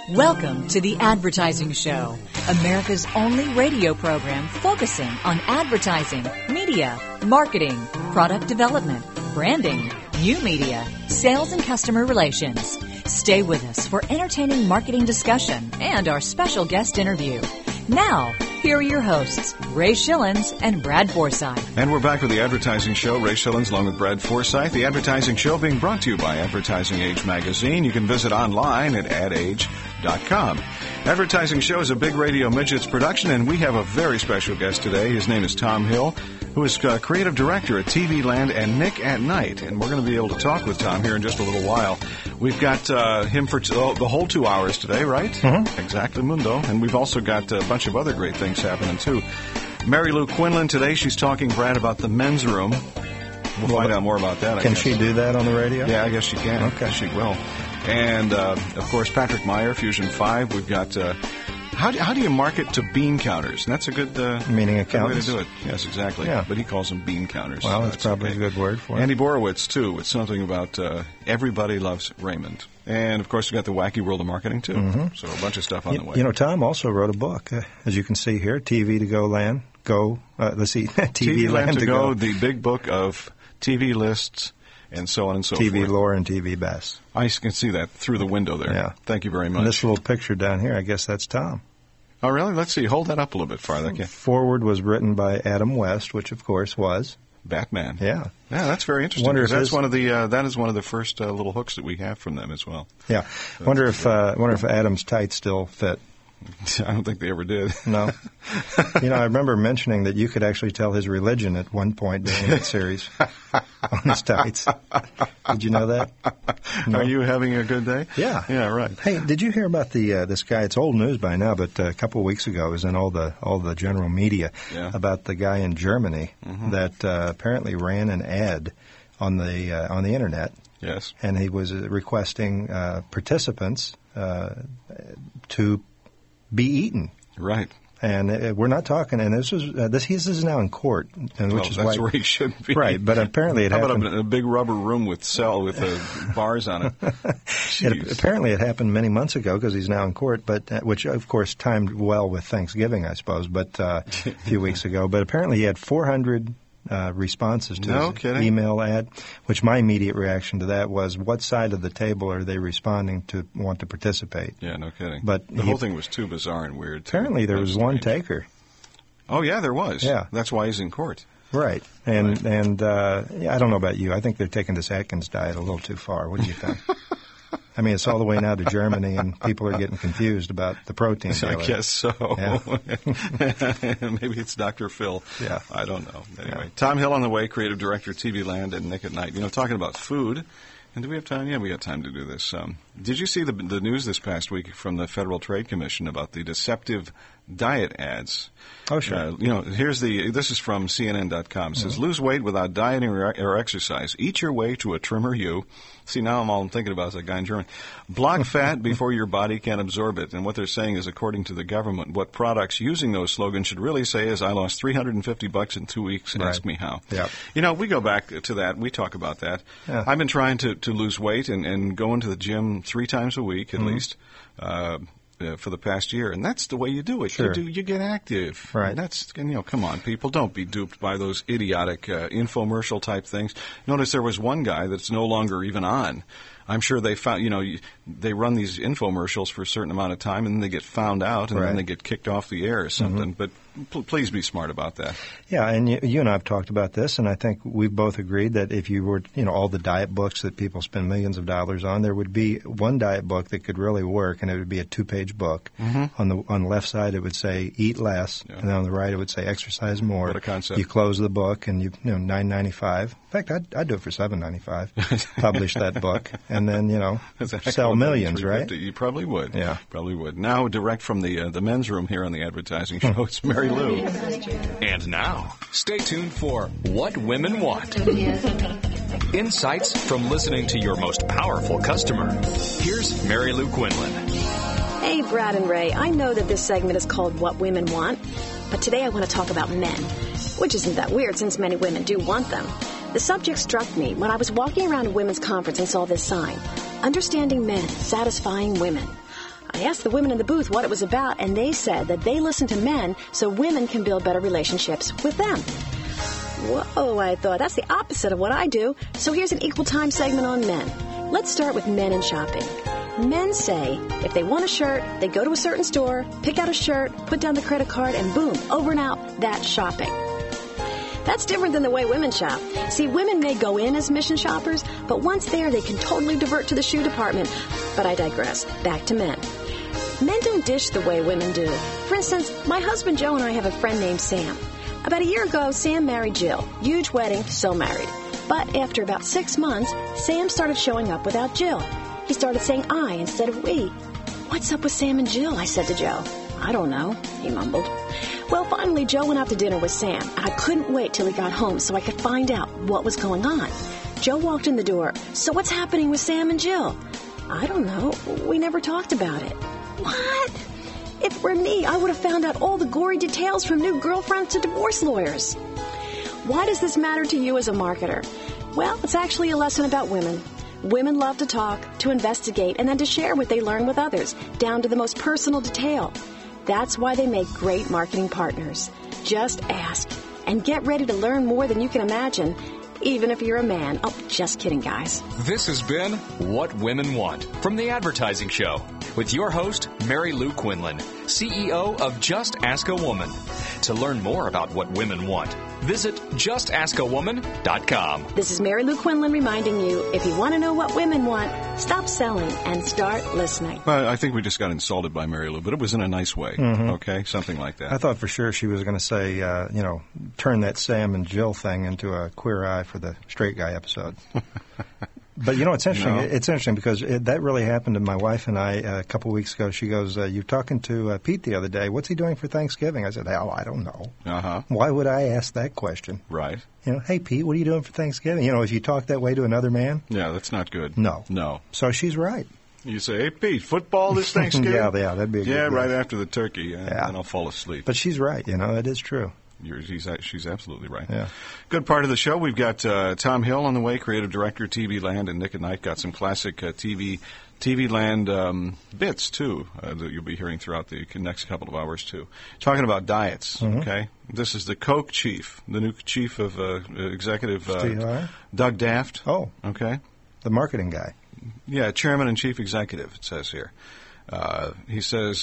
Welcome to The Advertising Show, America's only radio program focusing on advertising, media, marketing, product development, branding, new media, sales, and customer relations. Stay with us for entertaining marketing discussion and our special guest interview. Now, here are your hosts, Ray Schillens and Brad Forsythe. And we're back with The Advertising Show. Ray Schillens along with Brad Forsythe. The Advertising Show being brought to you by Advertising Age Magazine. You can visit online at adage.com. Advertising Show is a Big Radio Midgets production, and we have a very special guest today. His name is Tom Hill, who is creative director at TV Land and Nick at Night. And we're going to be able to talk with Tom here in just a little while. We've got him for the whole 2 hours today, right? Mm-hmm. Exactly, Mundo. And we've also got a bunch of other great things happening, too. Mary Lou Quinlan today, she's talking, Brad, about the men's room. We'll find out more about that, I Can guess. she do that on the radio? Yeah, I guess she can. Okay. She will. And, of course, Patrick Meyer, Fusion 5. We've got... How do you market to bean counters? And that's a good, Meaning good way accountants? to do it. Yes, exactly. Yeah. But he calls them bean counters. Well, so that's probably okay. a good word for it. Andy Borowitz, too, with something about Everybody Loves Raymond. And, of course, we've got the Wacky World of Marketing, too. Mm-hmm. So a bunch of stuff on the way. You know, Tom also wrote a book, as you can see here, TV to Go Land. Let's see, TV Land to Go. The big book of TV lists and so on and so forth. TV lore and TV best. I can see that through the window there. Yeah. Thank you very much. And this little picture down here, I guess that's Tom. Oh, really? Let's see. Hold that up a little bit farther. Okay. Forward was written by Adam West, which, of course, was Batman. Yeah. Yeah, that's very interesting. Wonder if That's one of the that is one of the first little hooks that we have from them as well. Yeah. Wonder if Adam's tights still fit. I don't think they ever did. No. You know, I remember mentioning that you could actually tell his religion at one point during that series on his tights. Did you know that? No? Are you having a good day? Yeah. Yeah, right. Hey, did you hear about this guy? It's old news by now, but a couple of weeks ago it was in all the general media about the guy in Germany that apparently ran an ad on the internet. Yes. And he was requesting participants to be eaten. Right. And we're not talking. And this is now in court, and which is that's why, where he should be. Right, but apparently it happened. How about a big rubber room with bars on it? Apparently it happened many months ago because he's now in court, but which of course timed well with Thanksgiving, I suppose. But a few weeks ago, but apparently he had 400 responses to his email ad, which my immediate reaction to that was, what side of the table are they responding to want to participate? Yeah, no kidding. But the whole thing was too bizarre and weird. Apparently there was one taker. Oh, yeah, there was. Yeah. That's why he's in court. Right. And I don't know about you. I think they're taking this Atkins diet a little too far. What do you think? I mean, it's all the way now to Germany, and people are getting confused about the protein. I guess so. Yeah. Maybe it's Dr. Phil. Yeah. I don't know. Anyway, Tom Hill on the way, creative director, TV Land, and Nick at Night. You know, talking about food. And do we have time? Yeah, we got time to do this. Did you see the news this past week from the Federal Trade Commission about the deceptive diet ads? Oh, sure. This is from CNN.com. It says, lose weight without dieting or exercise. Eat your way to a trimmer you. See, now all I'm thinking about is that guy in Germany. Block fat before your body can absorb it. And what they're saying is, according to the government, what products using those slogans should really say is, I lost $350 in 2 weeks. Right. Ask me how. Yeah. You know, we go back to that. We talk about that. Yeah. I've been trying to lose weight and go into the gym 3 times a week at least. For the past year, and that's the way you do it. Sure. You get active. Right. And come on, people, don't be duped by those idiotic infomercial type things. Notice there was one guy that's no longer even on. I'm sure they found, they run these infomercials for a certain amount of time, and then they get found out, and then they get kicked off the air or something. But please be smart about that. Yeah, and you and I have talked about this, and I think we've both agreed that if you were, all the diet books that people spend millions of dollars on, there would be one diet book that could really work, and it would be a 2-page book. On the left side, it would say eat less, and then on the right, it would say exercise more. What a concept! You close the book, and $9.95. In fact, I'd do it for $7.95. Publish that book, and then sell millions, right? You probably would. Yeah, probably would. Now, direct from the men's room here on the Advertising Show, it's Mary Lou. And now, stay tuned for What Women Want. Insights from listening to your most powerful customer. Here's Mary Lou Quinlan. Hey, Brad and Ray. I know that this segment is called What Women Want, but today I want to talk about men, which isn't that weird since many women do want them. The subject struck me when I was walking around a women's conference and saw this sign, Understanding Men, Satisfying Women. I I asked the women in the booth what it was about, and they said that they listen to men so women can build better relationships with them. Whoa, I thought, that's the opposite of what I do. So here's an equal time segment on men. Let's start with men and shopping. Men say if they want a shirt, they go to a certain store, pick out a shirt, put down the credit card, and boom, over and out, that's shopping. That's different than the way women shop. See, women may go in as mission shoppers, but once there, they can totally divert to the shoe department. But I digress. Back to men. Men don't dish the way women do. For instance, my husband Joe and I have a friend named Sam. About a year ago, Sam married Jill. Huge wedding, so married. But after about 6 months, Sam started showing up without Jill. He started saying I instead of we. What's up with Sam and Jill? I said to Joe. I don't know, he mumbled. Well, finally, Joe went out to dinner with Sam, and I couldn't wait till he got home so I could find out what was going on. Joe walked in the door. So what's happening with Sam and Jill? I don't know. We never talked about it. What? If it were me, I would have found out all the gory details from new girlfriends to divorce lawyers. Why does this matter to you as a marketer? Well, it's actually a lesson about women. Women love to talk, to investigate, and then to share what they learn with others, down to the most personal detail. That's why they make great marketing partners. Just ask and get ready to learn more than you can imagine, even if you're a man. Oh, just kidding, guys. This has been What Women Want from The Advertising Show with your host, Mary Lou Quinlan, CEO of Just Ask a Woman. To learn more about what women want, visit justaskawoman.com. This is Mary Lou Quinlan reminding you, if you want to know what women want, stop selling and start listening. Well, I think we just got insulted by Mary Lou, but it was in a nice way, okay? Something like that. I thought for sure she was going to say, turn that Sam and Jill thing into a Queer Eye for the Straight Guy episode. But, it's interesting. It's interesting because that really happened to my wife and I a couple of weeks ago. She goes, you were talking to Pete the other day. What's he doing for Thanksgiving? I said, hell, I don't know. Uh-huh. Why would I ask that question? Right. Hey, Pete, what are you doing for Thanksgiving? If you talk that way to another man. Yeah, that's not good. No. So she's right. You say, hey, Pete, football this Thanksgiving? yeah, that'd be a good Yeah, right after the turkey, and I'll fall asleep. But she's right, it is true. She's absolutely right. Yeah. Good part of the show. We've got Tom Hill on the way, creative director, TV Land, and Nick at Night got some classic TV Land bits, too, that you'll be hearing throughout the next couple of hours, too. Talking about diets, okay? This is the Coke chief, the new chief of executive, Doug Daft. Oh. Okay? The marketing guy. Yeah, chairman and chief executive, it says here. He says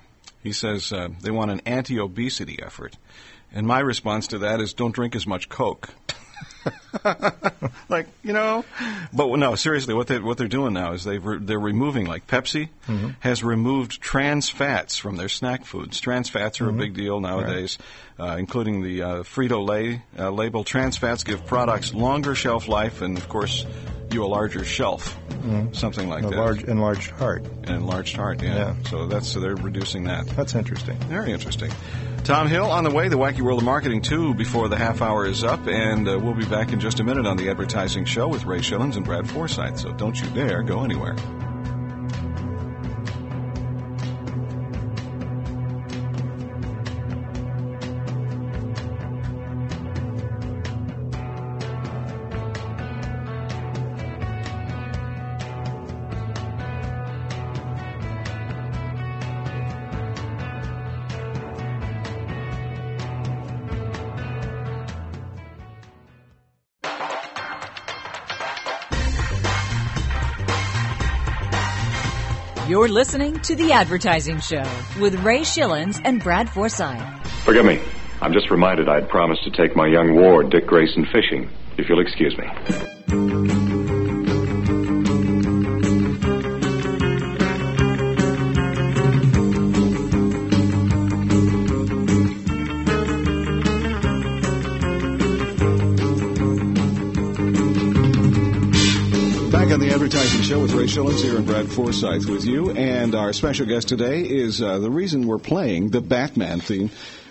they want an anti-obesity effort. And my response to that is don't drink as much Coke. But no, seriously, what they're doing now is they're removing, like Pepsi has removed trans fats from their snack foods. Trans fats are a big deal nowadays, including the Frito-Lay label. Trans fats give products longer shelf life and, of course, a larger shelf, something like that. Enlarged heart. An enlarged heart, yeah. So they're reducing that. That's interesting. Very interesting. Tom Hill on the way, the Wacky World of Marketing 2 before the half hour is up, and we'll be back in just a minute on the Advertising Show with Ray Schillens and Brad Forsythe, so don't you dare go anywhere. You're listening to The Advertising Show with Ray Schillens and Brad Forsythe. Forgive me. I'm just reminded I'd promised to take my young ward, Dick Grayson, fishing. If you'll excuse me. On the Advertising Show with Ray Schillens here and Brad Forsythe with you. And our special guest today is the reason we're playing the Batman theme.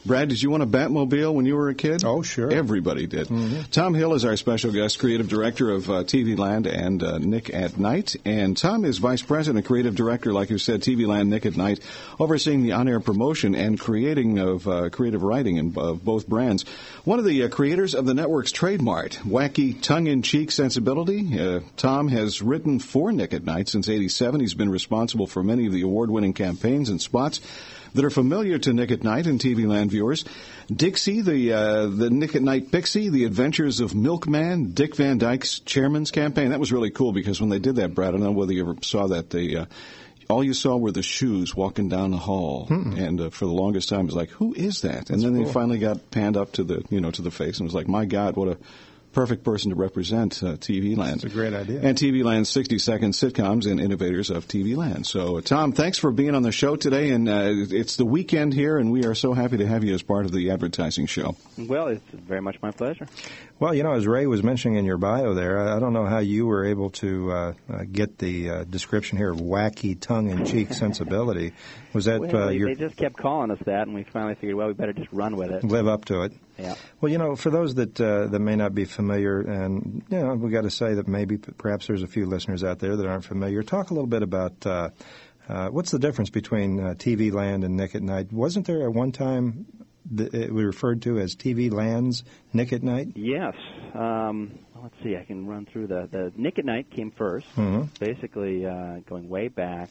Brad, did you want a Batmobile when you were a kid? Oh, sure. Everybody did. Tom Hill is our special guest, creative director of TV Land and Nick at Night. And Tom is vice president, creative director, like you said, TV Land, Nick at Night, overseeing the on-air promotion and creating of creative writing of both brands. One of the creators of the network's trademark, wacky, tongue-in-cheek sensibility. Tom has written for Nick at Night since '87. He's been responsible for many of the award-winning campaigns and spots that are familiar to Nick at Night and TV Land viewers. Dixie, the Nick at Night Pixie, The Adventures of Milkman, Dick Van Dyke's Chairman's Campaign. That was really cool because when they did that, Brad, I don't know whether you ever saw that, all you saw were the shoes walking down the hall. And for the longest time, it was like, who is that? And then they finally got panned up to the, to the face, and it was like, my God, what a perfect person to represent TV Land. That's a great idea. And TV Land's 60-second sitcoms and innovators of TV Land. So, Tom, thanks for being on the show today. And it's the weekend here, and we are so happy to have you as part of the advertising show. Well, it's very much my pleasure. Well, as Ray was mentioning in your bio there, I don't know how you were able to get the description here of wacky tongue-in-cheek sensibility. Was that they just kept calling us that, and we finally figured, well, we better just run with it. Live up to it. Yeah. Well, for those that may not be familiar, and we got to say that maybe perhaps there's a few listeners out there that aren't familiar. Talk a little bit about what's the difference between TV Land and Nick at Night. Wasn't there at one time it was referred to as TV Land's Nick at Night? Yes. Let's see. I can run through the Nick at Night came first. Basically, going way back,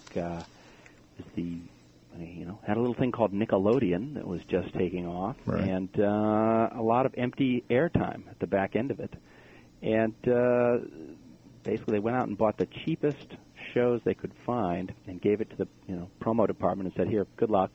had a little thing called Nickelodeon that was just taking off, and a lot of empty airtime at the back end of it. And basically, they went out and bought the cheapest shows they could find and gave it to the promo department and said, "Here, good luck."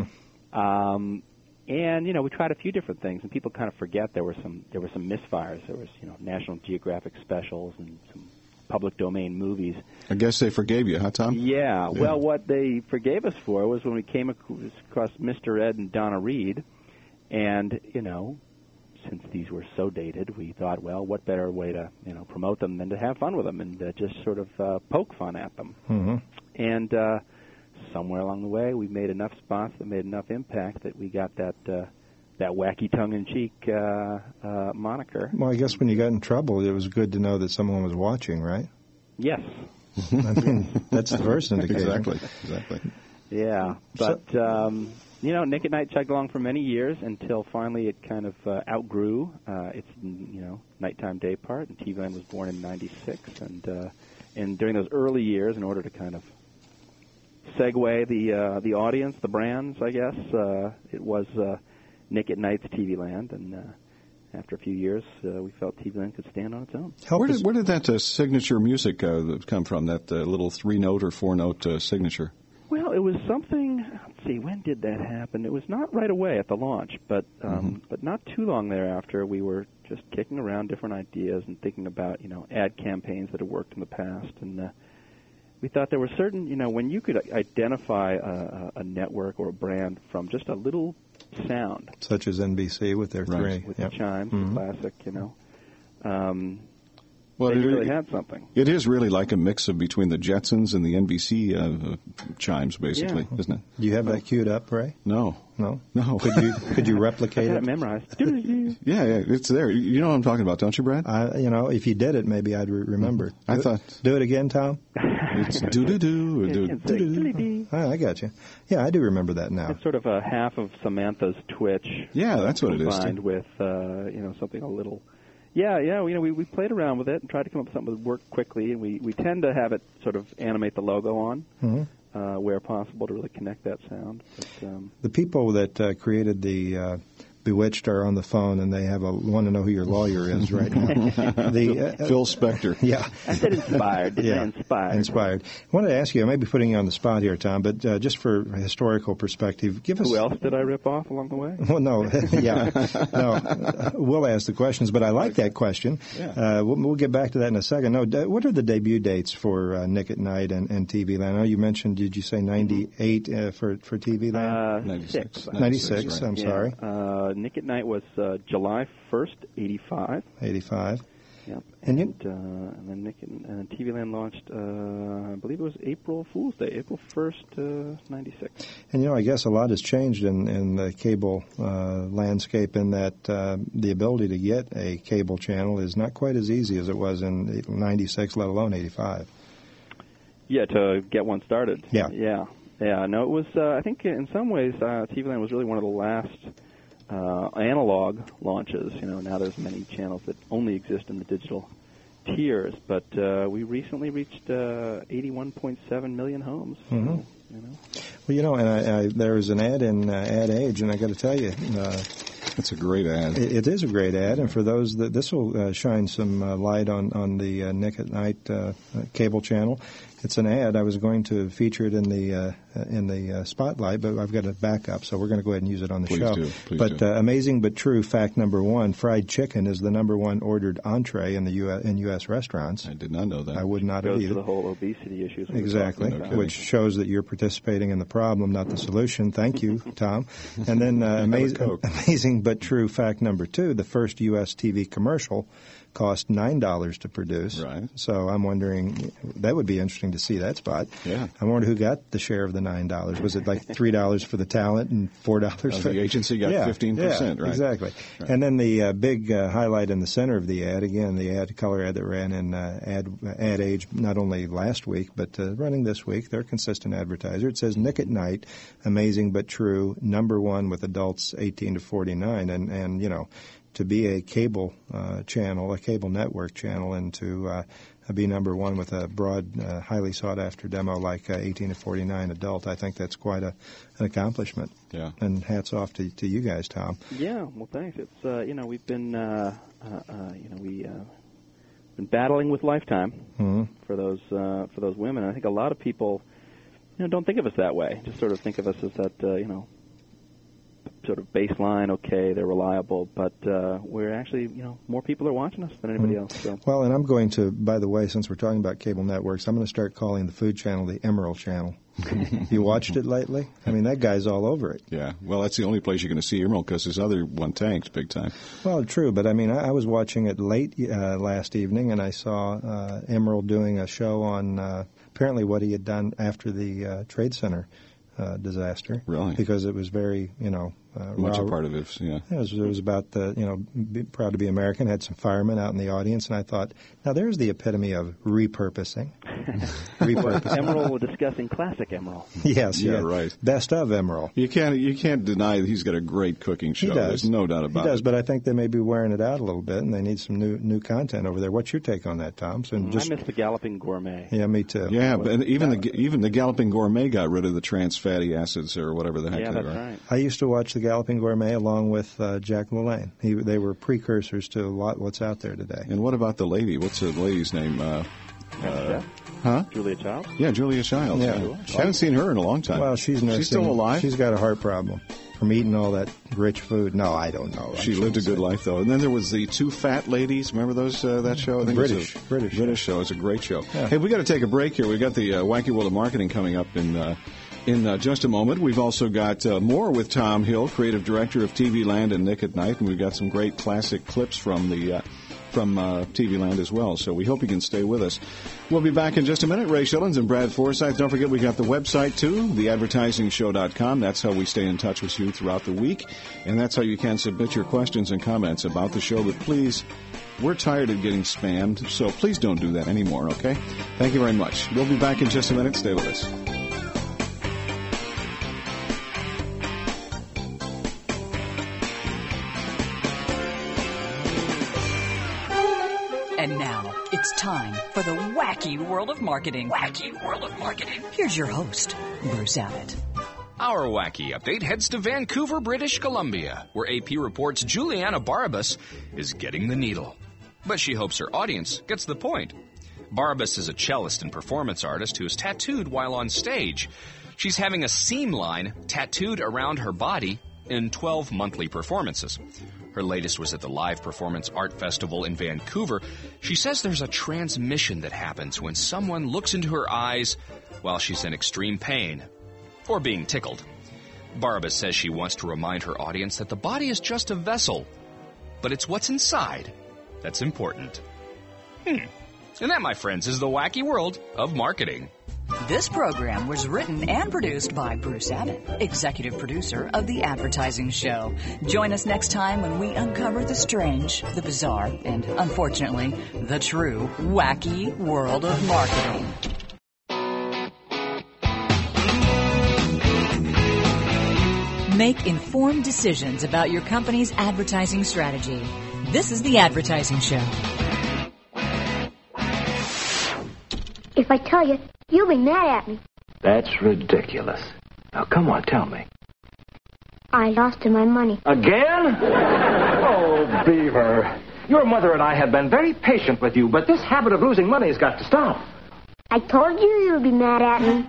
And we tried a few different things, and people kind of forget there were some misfires. There was National Geographic specials and some public domain movies. I guess they forgave you, huh, Tom? Yeah. Well, what they forgave us for was when we came across Mr. Ed and Donna Reed, and since these were so dated, we thought, well, what better way to promote them than to have fun with them and just sort of poke fun at them. And somewhere along the way, we made enough spots that made enough impact that we got that wacky tongue-in-cheek moniker. Well, I guess when you got in trouble, it was good to know that someone was watching, right? Yes. I mean, that's the first indication. Exactly. Yeah, but Nick at Night chugged along for many years until finally it kind of outgrew its nighttime day part, and TV Land was born in '96, and during those early years, in order to kind of segue the audience, the brands, I guess, it was Nick at Night's TV Land, and after a few years, we felt TV Land could stand on its own. Where did that signature music come from, that little 3-note or 4-note signature? Well, it was something, let's see, when did that happen? It was not right away at the launch, but not too long thereafter. We were just kicking around different ideas and thinking about, ad campaigns that had worked in the past, and we thought there were certain, when you could identify a network or a brand from just a little sound. Such as NBC with their three. With the chimes, the classic, Well, it really had something. It is really like a mix of between the Jetsons and the NBC chimes, basically, isn't it? Do you have that queued up, Ray? No. Could you replicate it? I got it memorized. Yeah, it's there. You know what I'm talking about, don't you, Brad? If you did it, maybe I'd remember. I thought. Do it again, Tom. It's do-do-do. I got you. Yeah, I do remember that now. It's sort of a half of Samantha's Twitch. Yeah, that's what it is. Combined with something a little. Yeah. We played around with it and tried to come up with something that would work quickly, and we tend to have it sort of animate the logo on where possible to really connect that sound. But, the people that created the Bewitched are on the phone, and they want to know who your lawyer is right now. Phil Spector. Yeah. I said inspired. Inspired. I wanted to ask you, I may be putting you on the spot here, Tom, but just for a historical perspective, give us... Who else did I rip off along the way? Well, no. No. We'll ask the questions, but I like that question. Yeah. We'll get back to that in a second. No, what are the debut dates for Nick at Night and TV Land? I know you mentioned, did you say 98 for TV Land? 96. 96, right. I'm sorry. Nick at Night was July 1st, 85. 85. Yep. And then Nick and TV Land launched, I believe it was April Fool's Day, April 1st, 96. And, I guess a lot has changed in the cable landscape in that the ability to get a cable channel is not quite as easy as it was in 96, let alone 85. Yeah, to get one started. Yeah. Yeah. No, it was, I think in some ways, TV Land was really one of the last analog launches. Now there's many channels that only exist in the digital tiers, but we recently reached 81.7 million homes. Mm-hmm. Well, and there was an ad in Ad Age, and I got to tell you, it's a great ad. It is a great ad, and for those that this will shine some light on the Nick at Night cable channel. It's an ad. I was going to feature it in the spotlight, but I've got a backup, so we're going to go ahead and use it on the show. Please do. Amazing but true fact number one: fried chicken is the number one ordered entree in the U.S. restaurants. I did not know that. I would not have either. Goes to the whole obesity issues. Exactly, which shows that you're participating in the problem, not the solution. Thank you, Tom. And then amazing but true fact number two: the first U.S. TV commercial cost $9 to produce. Right. So I'm wondering, that would be interesting to see that spot. Yeah. I wonder who got the share of the $9. Was it like $3 for the talent and $4 for the agency got 15%, right? Exactly. Right. And then the big highlight in the center of the ad, again, the color ad that ran in Ad Age not only last week, but running this week. They're a consistent advertiser. It says Nick at Night, amazing but true, number one with adults 18 to 49. And to be a cable channel, a cable network channel, and to be number one with a broad, highly sought-after demo like 18 to 49 adult, I think that's quite an accomplishment. Yeah. And hats off to you guys, Tom. Yeah. Well, thanks. It's we've been been battling with Lifetime for those women. I think a lot of people don't think of us that way. Just sort of think of us as that sort of baseline, okay, they're reliable, but we're actually, more people are watching us than anybody else. So. Well, and I'm going to, by the way, since we're talking about cable networks, I'm going to start calling the Food Channel the Emerald Channel. You watched it lately? I mean, that guy's all over it. Yeah. Well, that's the only place you're going to see Emerald because his other one tanked big time. Well, true, but I mean, I was watching it late last evening, and I saw Emerald doing a show on apparently what he had done after the Trade Center disaster. Really? Because it was very, much a part of it, yeah. It was about be proud to be American. Had some firemen out in the audience, and I thought, now there's the epitome of repurposing. Emerald, we're discussing classic Emerald. Yes, yeah, right. Best of Emerald. You can't deny that he's got a great cooking show. He does. There's no doubt about it. He does, but I think they may be wearing it out a little bit, and they need some new content over there. What's your take on that, Tom? I miss the Galloping Gourmet. Yeah, me too. Yeah, but even the Galloping Gourmet got rid of the trans fatty acids or whatever the heck they are. Yeah, that's right. I used to watch the Galloping Gourmet along with Jack LaLanne. They were precursors to a lot what's out there today. And what about the lady? What's the lady's name? Julia Childs? Yeah, Julia Childs. Yeah. I haven't seen her in a long time. Well, she's nursing. She's still alive? She's got a heart problem from eating all that rich food. No, I don't know. She lived a good life, though. And then there was the Two Fat Ladies. Remember those that show? I think British show. It's a great show. Yeah. Hey, we got to take a break here. We've got the Wacky World of Marketing coming up in just a moment. We've also got more with Tom Hill, creative director of TV Land and Nick at Night, and we've got some great classic clips from TV Land as well. So we hope you can stay with us. We'll be back in just a minute. Ray Shillings and Brad Forsythe. Don't forget we got the website too, theadvertisingshow.com. That's how we stay in touch with you throughout the week, and that's how you can submit your questions and comments about the show. But please, we're tired of getting spammed, so please don't do that anymore, okay? Thank you very much. We'll be back in just a minute. Stay with us. And now, it's time for the Wacky World of Marketing. Wacky World of Marketing. Here's your host, Bruce Abbott. Our Wacky Update heads to Vancouver, British Columbia, where AP reports Juliana Barbas is getting the needle. But she hopes her audience gets the point. Barbas is a cellist and performance artist who is tattooed while on stage. She's having a seam line tattooed around her body in 12 monthly performances. Her latest was at the Live Performance Art Festival in Vancouver. She says there's a transmission that happens when someone looks into her eyes while she's in extreme pain or being tickled. Barbas says she wants to remind her audience that the body is just a vessel, but it's what's inside that's important. And that, my friends, is the wacky world of marketing. This program was written and produced by Bruce Abbott, executive producer of The Advertising Show. Join us next time when we uncover the strange, the bizarre, and, unfortunately, the true wacky world of marketing. Make informed decisions about your company's advertising strategy. This is The Advertising Show. If I tell you, you'll be mad at me. That's ridiculous. Now, come on, tell me. I lost my money. Again? Oh, Beaver. Your mother and I have been very patient with you, but this habit of losing money has got to stop. I told you you'd be mad at me.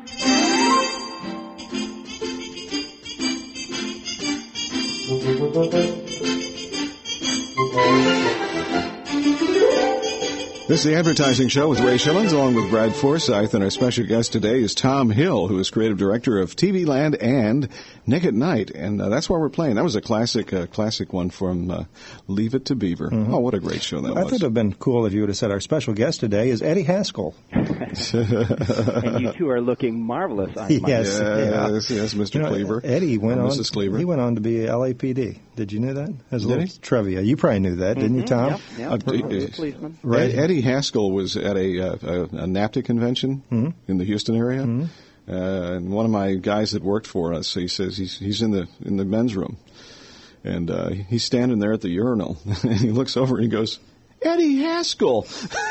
This is The Advertising Show with Ray Schillens, along with Brad Forsythe, and our special guest today is Tom Hill, who is creative director of TV Land and Nick at Night, and that's why we're playing. That was a classic one from Leave It to Beaver. Mm-hmm. Oh, what a great show that was. I thought it would have been cool if you would have said our special guest today is Eddie Haskell. And you two are looking marvelous. Yes, Mr. Cleaver. Eddie went on. Mrs. Cleaver. He went on to be LAPD. Did you know that? As a little trivia. You probably knew that, didn't you, Tom? Yep. Policeman. Right. Eddie Haskell was at a NAPTA convention in the Houston area, and one of my guys that worked for us, he says he's in the men's room, and he's standing there at the urinal, and he looks over and he goes, "Eddie Haskell."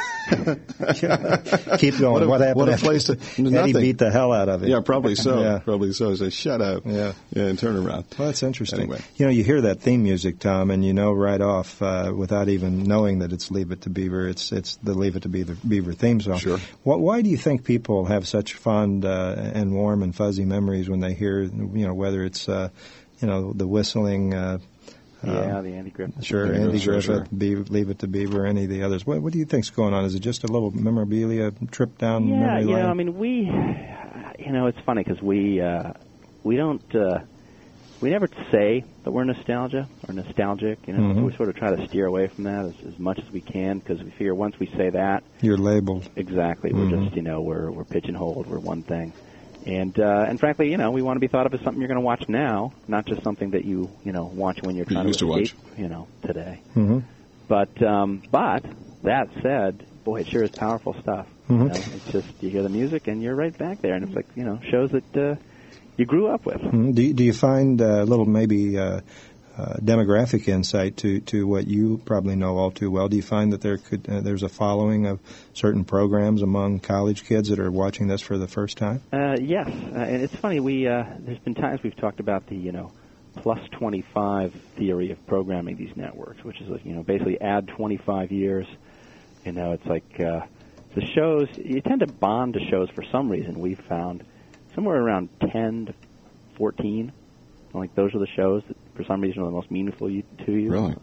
Keep going. What happened? What a place to... Eddie beat the hell out of it. Yeah, probably so. Yeah. Probably so. He said, "Shut up." Yeah, and turn around. Well, that's interesting. Anyway. You hear that theme music, Tom, and you know right off, without even knowing that it's Leave It to Beaver, it's the Leave It to Beaver theme song. Sure. Why do you think people have such fond and warm and fuzzy memories when they hear, whether it's, the whistling... the Andy Griffith. Sure, Andy Griffith, Leave It to Beaver, any of the others. What do you think's going on? Is it just a little memorabilia trip down memory lane? Yeah, I mean, it's funny because we don't, we never say that we're nostalgic. So we sort of try to steer away from that as much as we can because we figure once we say that... You're labeled. Exactly. We're just, we're pigeonholed, we're one thing. And frankly, we want to be thought of as something you're going to watch now, not just something that you watch when you're trying to escape, today. Mm-hmm. But that said, boy, it sure is powerful stuff. Mm-hmm. It's just you hear the music and you're right back there, and it's like shows that you grew up with. Mm-hmm. Do you find a little maybe demographic insight to what you probably know all too well? Do you find that there's a following of certain programs among college kids that are watching this for the first time? Yes, and it's funny. There's been times we've talked about the plus 25 theory of programming these networks, which is basically add 25 years. It's like the shows you tend to bond to shows for some reason. We've found somewhere around 10 to 14. Like those are the shows that, for some reason, are the most meaningful to you. Really?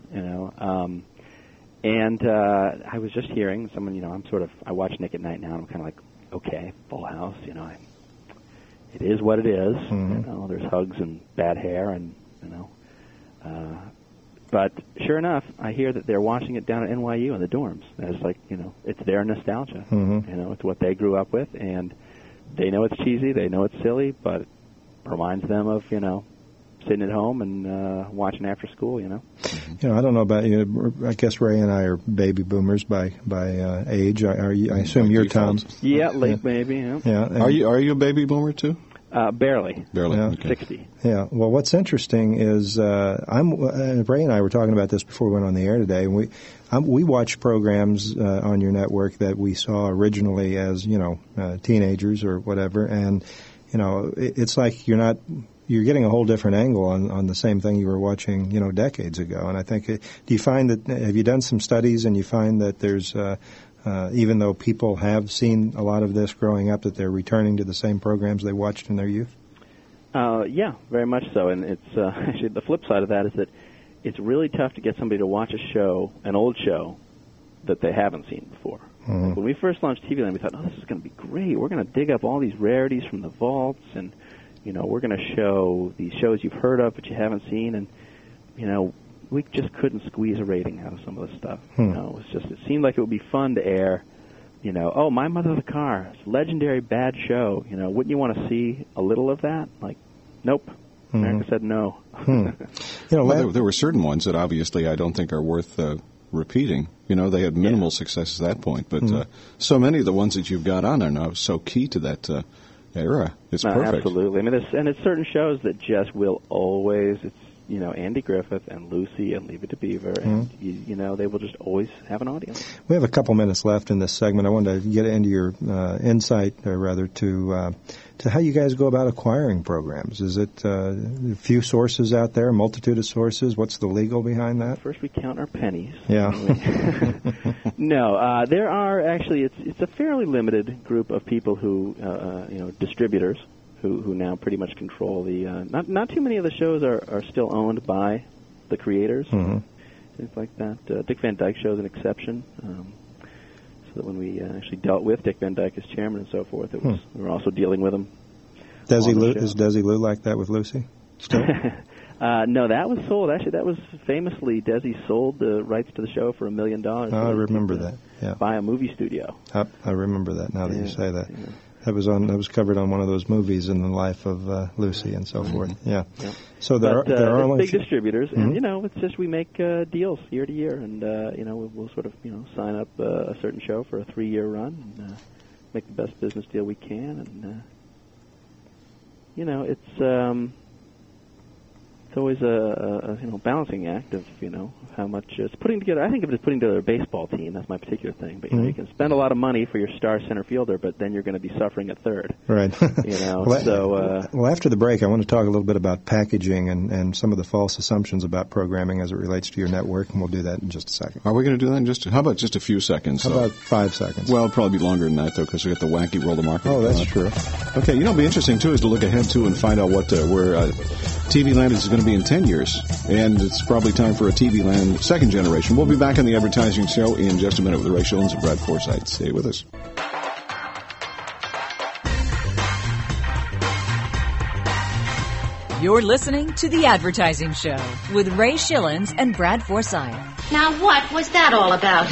And I was just hearing someone. I watch Nick at Night now, and I'm kind of like, okay, Full House. It is what it is. Mm-hmm. There's hugs and bad hair, and but sure enough, I hear that they're watching it down at NYU in the dorms. And it's like it's their nostalgia. Mm-hmm. It's what they grew up with, and they know it's cheesy, they know it's silly, but it reminds them of sitting at home and watching after school, I don't know about you. I guess Ray and I are baby boomers by age. Are you? I assume you're Tom. Yeah, late baby. Yeah. Are you a baby boomer too? Barely. Yeah. Okay. 60. Yeah. Well, what's interesting is Ray and I were talking about this before we went on the air today. And we watch programs on your network that we saw originally as teenagers or whatever, and it's like you're getting a whole different angle on the same thing you were watching, decades ago. And I think, do you find that, have you done some studies and you find that there's, even though people have seen a lot of this growing up, that they're returning to the same programs they watched in their youth? Yeah, very much so. And it's, actually the flip side of that is that it's really tough to get somebody to watch an old show that they haven't seen before. Mm-hmm. When we first launched TV Land, we thought, this is going to be great. We're going to dig up all these rarities from the vaults, and we're going to show these shows you've heard of but you haven't seen, and we just couldn't squeeze a rating out of some of the stuff. You know, it seemed like it would be fun to air. You know, oh, My Mother the Car, it's a legendary bad show. You know, wouldn't you want to see a little of that? Like, nope. America said no. You know, well, there were certain ones that obviously I don't think are worth repeating. You know, they had minimal success at that point, but so many of the ones that you've got on are now so key to that era. It's perfect. Absolutely. I mean, it's certain shows that just will always. It's, you know, Andy Griffith and Lucy and Leave It to Beaver, and you know, they will just always have an audience. We have a couple minutes left in this segment. I wanted to get into your insight, or rather, to how you guys go about acquiring programs. Is it a few sources out there, a multitude of sources? What's the legal behind that? First, we count our pennies. Yeah. No, there are actually. It's a fairly limited group of people who, you know, distributors. Who now pretty much control the... not too many of the shows are still owned by the creators. Things like that. Dick Van Dyke Show is an exception. So that when we actually dealt with Dick Van Dyke as chairman and so forth, it was we were also dealing with him. Is Desi Lou like that with Lucy? Still? No, that was sold. Actually, that was famously, Desi sold the rights to the show for $1 million. Oh, I remember that. Yeah. By a movie studio. I remember that now that you say that. Yeah. That was covered on one of those movies in the life of Lucy and so forth. Yeah. So there are only big distributors, and you know, it's just we make deals year to year, and you know, we'll sort of, you know, sign up a certain show for a 3-year run, and make the best business deal we can, and you know, it's always a you know, balancing act of, you know, how much it's putting together. I think of it as putting together a baseball team. That's my particular thing. But you know, you can spend a lot of money for your star center fielder, but then you're going to be suffering at third. Right. You know. Well, after the break, I want to talk a little bit about packaging and some of the false assumptions about programming as it relates to your network, and we'll do that in just a second. Are we going to do that how about just a few seconds? How about 5 seconds? Well, it'll probably be longer than that, though, because we got the wacky world of marketing. Oh, that's true. Okay, you know, it'll be interesting, too, is to look ahead, too, and find out what where TV Land is going to be in 10 years. And it's probably time for a TV Land second generation. We'll be back on the Advertising Show in just a minute with Ray Shillings and Brad Forsythe. Stay with us. You're listening to The Advertising Show with Ray Shillings and Brad Forsythe. Now what was that all about?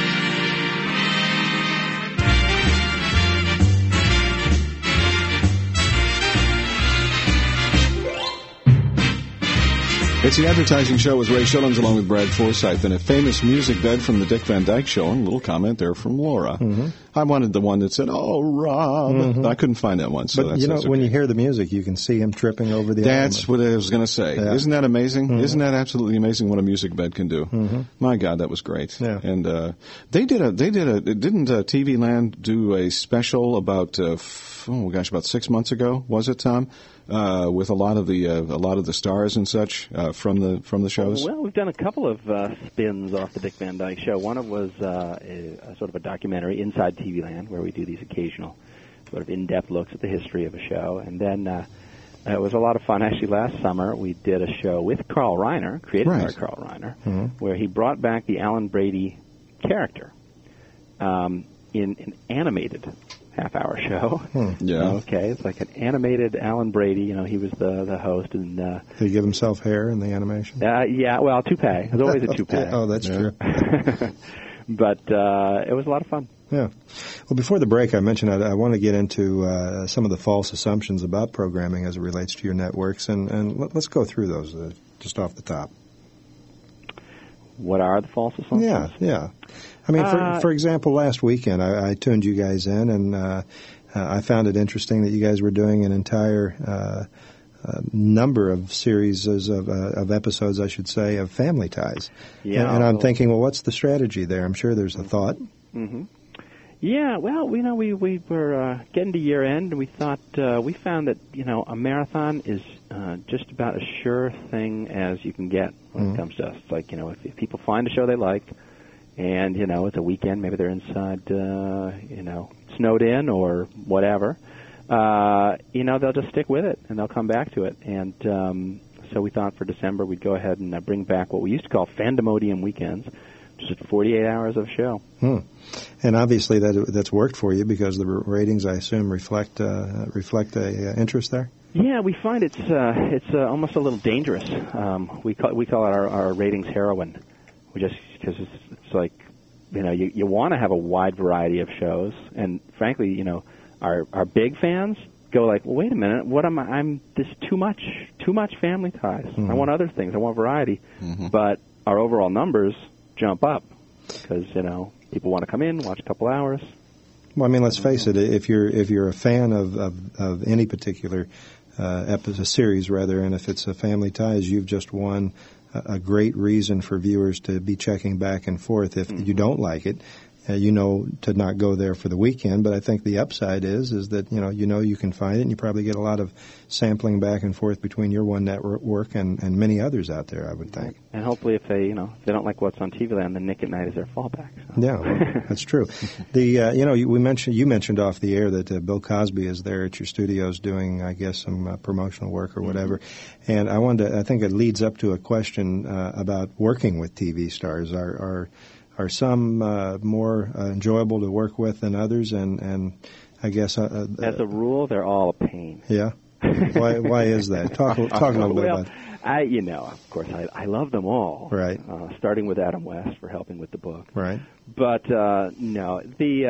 It's the Advertising Show with Ray Shillings along with Brad Forsythe, and a famous music bed from the Dick Van Dyke Show, and a little comment there from Laura. I wanted the one that said, "Oh, Rob." I couldn't find that one. So but, you know, when you hear the music, you can see him tripping over the That's element. what I was going to say. Yeah. Isn't that amazing? Isn't that absolutely amazing what a music bed can do? My God, that was great. Yeah. And didn't TV Land do a special about, about 6 months ago, was it, Tom? With a lot of the stars and such from the shows. Well, we've done a couple of spins off the Dick Van Dyke Show. One of was a sort of a documentary, Inside TV Land, where we do these occasional sort of in-depth looks at the history of a show. And then it was a lot of fun. Actually, last summer we did a show with Carl Reiner, created by Carl Reiner, where he brought back the Alan Brady character in an animated half-hour show. Yeah. Okay, it's like an animated Alan Brady. You know, he was the host, and did he give himself hair in the animation? Yeah, well, toupee. There's always a toupee. Oh, that's true. But it was a lot of fun. Yeah. Well, before the break, I mentioned I want to get into some of the false assumptions about programming as it relates to your networks, and let's go through those just off the top. What are the false assumptions? Yeah. I mean, for example, last weekend I tuned you guys in, and I found it interesting that you guys were doing an entire number of series of episodes, I should say, of Family Ties. Yeah, and I'm thinking, well, what's the strategy there? I'm sure there's a thought. Yeah, well, you know, we were getting to year end, and we thought we found that, you know, a marathon is just about as sure thing as you can get when it comes to us. It's like, you know, if people find a show they like, and, you know, it's a weekend, maybe they're inside, you know, snowed in or whatever, you know, they'll just stick with it, and they'll come back to it. And so we thought for December we'd go ahead and bring back what we used to call Fandemodium Weekends, just 48 hours of show. And obviously that's worked for you because the ratings, I assume, reflect a interest there? Yeah, we find it's almost a little dangerous. We call it our ratings heroin. We just because it's like, you know, you want to have a wide variety of shows, and frankly, you know, our big fans go like, well, wait a minute, what am I? I'm this too much Family Ties. Mm-hmm. I want other things. I want variety. Mm-hmm. But our overall numbers jump up because, you know, people want to come in, watch a couple hours. Well, I mean, let's face it. If you're a fan of any particular episode, series rather, and if it's a Family Ties, you've just won a great reason for viewers to be checking back and forth. If you don't like it, you know to not go there for the weekend. But I think the upside is that you know you can find it, and you probably get a lot of sampling back and forth between your one network and many others out there, I would think. And hopefully, if they don't like what's on TV Land, then Nick at Night is their fallback. So. Yeah, well, that's true. You mentioned off the air that Bill Cosby is there at your studios doing, I guess, some promotional work or whatever. Mm-hmm. And I think it leads up to a question about working with TV stars. Are some more enjoyable to work with than others? And I guess as a rule, they're all a pain. Yeah. Why is that? Talk a little bit about it. Of course, I love them all. Right. Starting with Adam West for helping with the book. Right. But no,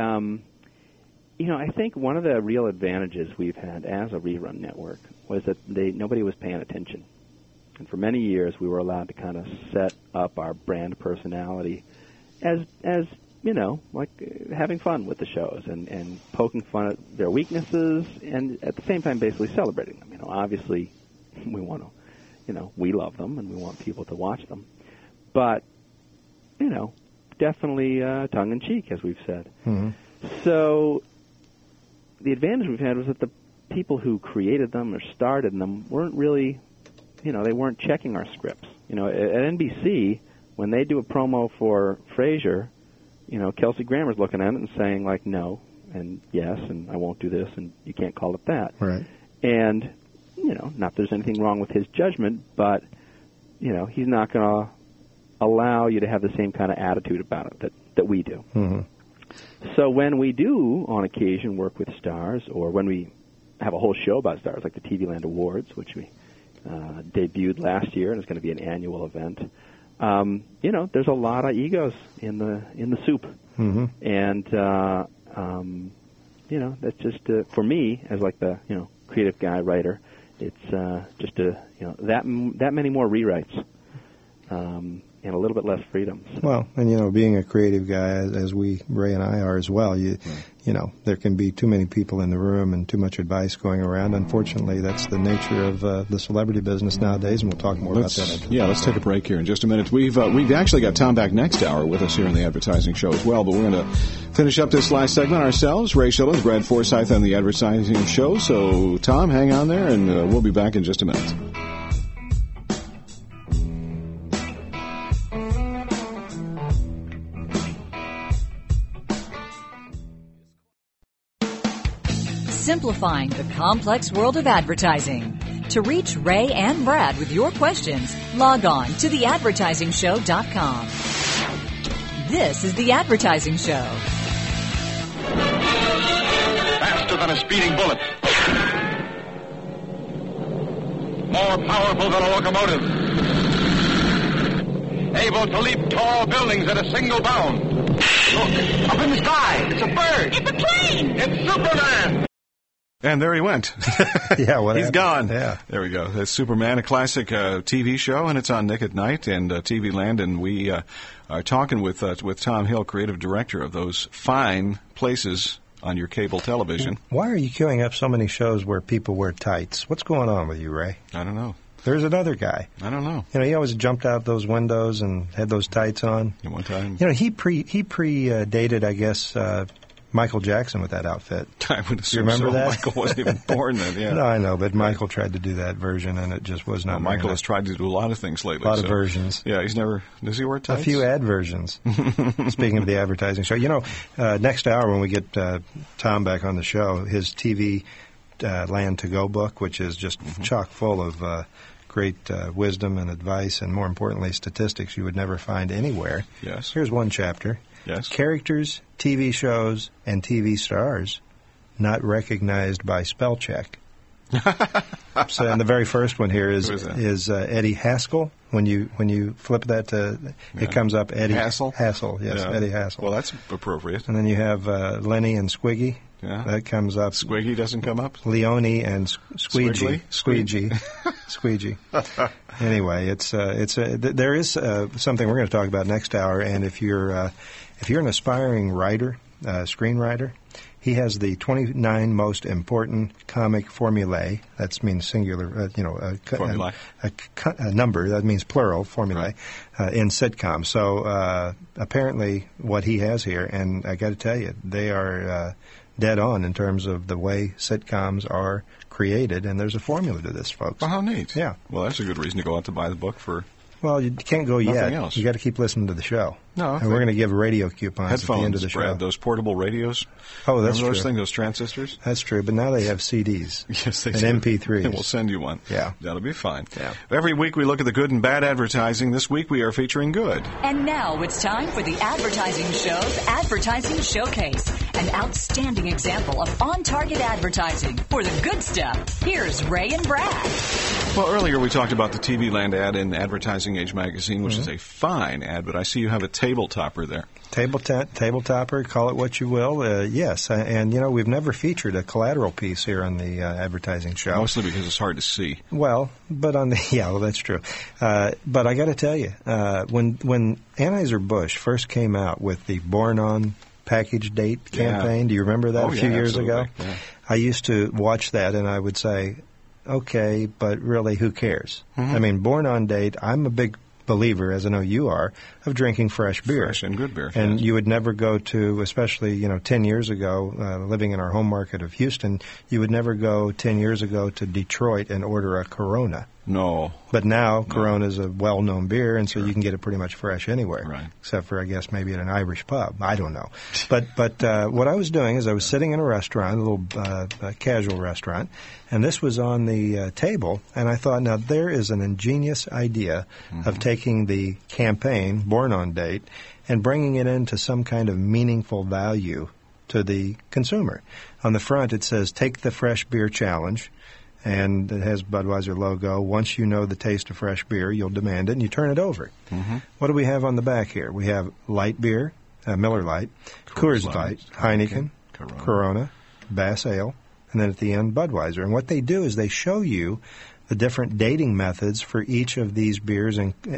I think one of the real advantages we've had as a rerun network was that nobody was paying attention, and for many years we were allowed to kind of set up our brand personality as you know, like having fun with the shows and poking fun at their weaknesses, and at the same time basically celebrating them. Obviously we want to, we love them and we want people to watch them, but definitely tongue-in-cheek, as we've said. Mm-hmm. So the advantage we've had was that the people who created them or started them weren't really, they weren't checking our scripts. At NBC, when they do a promo for Frasier, Kelsey Grammer's looking at it and saying, like, no, and yes, and I won't do this, and you can't call it that. Right. And, not that there's anything wrong with his judgment, but, he's not going to allow you to have the same kind of attitude about it that we do. Mm-hmm. So when we do, on occasion, work with stars, or when we have a whole show about stars, like the TV Land Awards, which we debuted last year, and it's going to be an annual event, there's a lot of egos in the soup, mm-hmm. and that's just for me as like the creative guy writer. It's just that many more rewrites, and a little bit less freedom. So. Well, and being a creative guy, as Ray and I are as well, there can be too many people in the room and too much advice going around. Unfortunately, that's the nature of the celebrity business nowadays, and we'll talk more about that. Yeah, let's take a break here in just a minute. We've actually got Tom back next hour with us here in the Advertising Show as well, but we're going to finish up this last segment ourselves. Ray Shillings, Brad Forsythe on the Advertising Show. So, Tom, hang on there, and we'll be back in just a minute. Simplifying the complex world of advertising. To reach Ray and Brad with your questions, log on to theadvertisingshow.com. This is The Advertising Show. Faster than a speeding bullet. More powerful than a locomotive. Able to leap tall buildings at a single bound. Look, up in the sky. It's a bird. It's a plane. It's Superman. And there he went. Yeah, what he's happened? gone. Yeah. There we go. That's Superman, a classic TV show, and it's on Nick at Night and TV Land. And we are talking with Tom Hill, creative director of those fine places on your cable television. Why are you queuing up so many shows where people wear tights? What's going on with you, Ray? I don't know. There's another guy. I don't know. He always jumped out those windows and had those tights on. At one time. He predated, I guess, Michael Jackson with that outfit. I would assume. You remember that? Michael wasn't even born then, yeah. No, I know, but Michael tried to do that version, and it just was not. Well, Michael has tried to do a lot of things lately. A lot of versions. Yeah, he's never. Does he wear tights? A few ad versions. Speaking of the Advertising Show, next hour when we get Tom back on the show, his TV Land to Go book, which is just chock full of great wisdom and advice, and more importantly, statistics you would never find anywhere. Yes. Here's one chapter. Yes. Characters, TV shows, and TV stars not recognized by spell check. So, and the very first one here is Eddie Haskell. When you flip that, it comes up Eddie Hassel. Hassel, yes, yeah. Eddie Hassel. Well, that's appropriate. And then you have Lenny and Squiggy. Yeah. That comes up. Squiggy doesn't come up? Leone and Squeegee. Squeegee. Anyway, there is something we're going to talk about next hour, and if you're an aspiring writer, screenwriter, he has the 29 most important comic formulae. That means singular, formulae. A number. That means plural, formulae, in sitcoms. So apparently what he has here, and I got to tell you, they are dead on in terms of the way sitcoms are created, and there's a formula to this, folks. Well, how neat. Yeah. Well, that's a good reason to go out to buy the book for... Well, you can't go yet. Nothing else. You got to keep listening to the show. No, and we're going to give radio coupons headphones, at the end of the show. Brad, those portable radios. Oh, that's Remember true. Those things, those transistors. That's true, but now they have CDs. Yes, they and do. MP3s. And we'll send you one. Yeah, that'll be fine. Yeah. Every week we look at the good and bad advertising. This week we are featuring good. And now it's time for the Advertising Show's Advertising Showcase, an outstanding example of on-target advertising for the good stuff. Here's Ray and Brad. Well, earlier we talked about the TV Land ad in Advertising Age magazine, which is a fine ad, but I see you have a table topper there. Table topper, call it what you will. Yes, and we've never featured a collateral piece here on the Advertising Show. Mostly because it's hard to see. Well, but that's true. But I got to tell you, when Anheuser-Busch first came out with the Born On package date campaign, do you remember that a few years ago? Yeah. I used to watch that, and I would say, okay, but really, who cares? Mm-hmm. I mean, Born On date, I'm a big believer, as I know you are, of drinking fresh beer. Fresh and good beer. And yes. you would never go to, especially, 10 years ago, living in our home market of Houston, you would never go 10 years ago to Detroit and order a Corona. No. But now, Corona is a well-known beer, and so you can get it pretty much fresh anywhere. Right. Except for, I guess, maybe at an Irish pub. I don't know. But what I was doing is I was sitting in a restaurant, a little casual restaurant, and this was on the table, and I thought, now, there is an ingenious idea of taking the campaign, Born On date, and bringing it into some kind of meaningful value to the consumer. On the front, it says, Take the Fresh Beer Challenge. And it has Budweiser logo. Once you know the taste of fresh beer, you'll demand it, and you turn it over. Mm-hmm. What do we have on the back here? We have light beer, Miller Lite, Coors Light, Heineken, Corona, Bass Ale, and then at the end, Budweiser. And what they do is they show you the different dating methods for each of these beers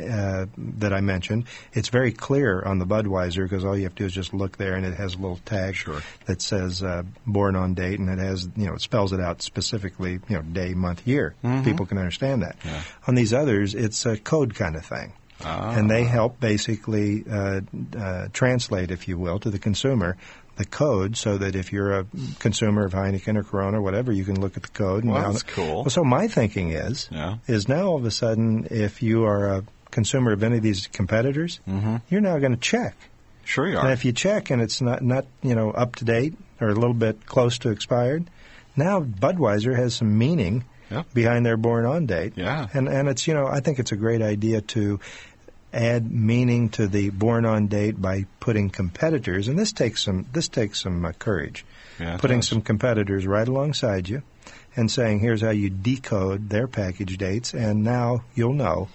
that I mentioned. It's very clear on the Budweiser because all you have to do is just look there, and it has a little tag that says Born On date, and it has, it spells it out specifically, day, month, year. Mm-hmm. People can understand that. Yeah. On these others, it's a code kind of thing. And they help basically translate, if you will, to the consumer the code so that if you're a consumer of Heineken or Corona or whatever, you can look at the code. Well, that's cool. Well, so my thinking is now all of a sudden, if you are a consumer of any of these competitors, you're now going to check. Sure you are. And if you check and it's not up to date or a little bit close to expired, now Budweiser has some meaning behind their Born On date. Yeah. And it's, I think it's a great idea to add meaning to the Born On date by putting competitors, and this takes some courage. Yeah, putting some competitors right alongside you and saying, here's how you decode their package dates, and now you'll know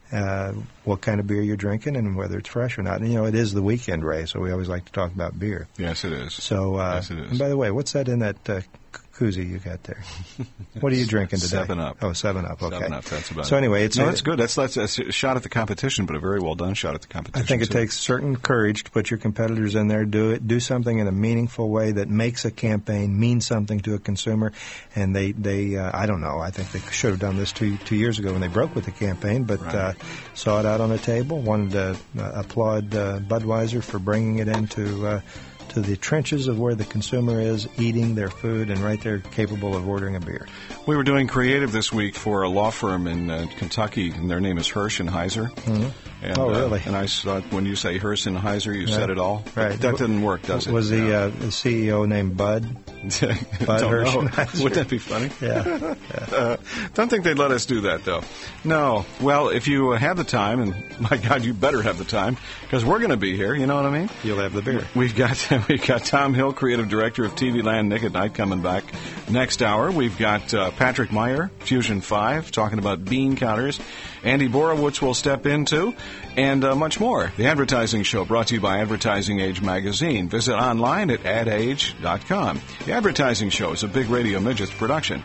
what kind of beer you're drinking and whether it's fresh or not. And, it is the weekend, Ray, so we always like to talk about beer. Yes, it is. So, yes, it is. And by the way, what's that in that koozie you got there? What are you drinking today? 7-Up. Oh, 7-Up. Okay. 7-Up. That's about it. So anyway, that's good. That's a shot at the competition, but a very well done shot at the competition. I think it takes certain courage to put your competitors in there. Do something in a meaningful way that makes a campaign mean something to a consumer. And they I don't know. I think they should have done this 2 years ago when they broke with the campaign, but saw it out on the table. Wanted to applaud Budweiser for bringing it into to the trenches of where the consumer is eating their food and right there capable of ordering a beer. We were doing creative this week for a law firm in Kentucky, and their name is Hirsch and Heiser. Mm-hmm. And, really? And I thought when you say Heiser, you said it all. Right. That didn't work, does it? Was the CEO named Bud? Bud Hershenheiser. Wouldn't that be funny? Yeah. Don't think they'd let us do that, though. No. Well, if you have the time, and my God, you better have the time, because we're going to be here. You know what I mean? You'll have the beer. We've got Tom Hill, creative director of TV Land, Nick at Night, coming back next hour. We've got Patrick Meyer, Fusion 5, talking about bean counters. Andy Borowitz will step in, too, and much more. The Advertising Show, brought to you by Advertising Age magazine. Visit online at adage.com. The Advertising Show is a Big Radio Midgets production.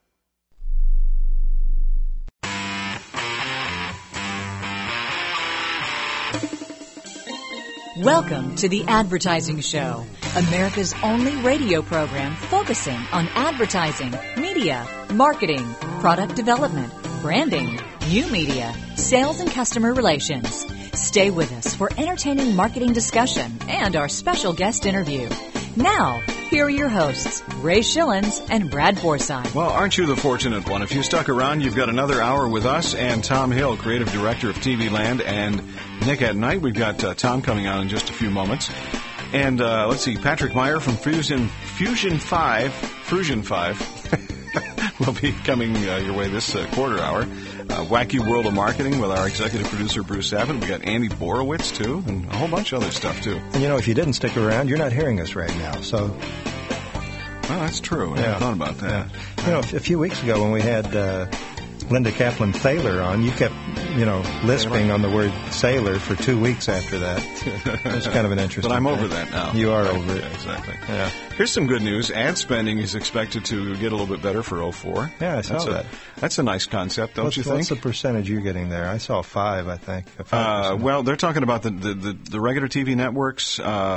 Welcome to The Advertising Show, America's only radio program focusing on advertising, media, marketing, product development, branding, new media, sales, and customer relations. Stay with us for entertaining marketing discussion and our special guest interview. Now, here are your hosts, Ray Schillens and Brad Forsythe. Well, aren't you the fortunate one? If you stuck around, you've got another hour with us and Tom Hill, creative director of TV Land, and Nick at Night. We've got Tom coming on in just a few moments. And let's see, Patrick Meyer from Fusion 5 will be coming your way this quarter hour. Wacky World of Marketing with our executive producer, Bruce Abbott. We got Andy Borowitz, too, and a whole bunch of other stuff, too. And, if you didn't stick around, you're not hearing us right now, so... Well, that's true. I hadn't thought about that. Yeah. A few weeks ago when we had Linda Kaplan-Thaler on, you kept, lisping on the word sailor for 2 weeks after that. It's kind of an interesting But I'm thing. over that now. You are over it. Yeah, exactly. Yeah. Here's some good news. Ad spending is expected to get a little bit better for 04. Yeah, I saw that. That's a nice concept, don't you think? What's the percentage you're getting there? I saw 5, I think. Well, they're talking about the regular TV networks,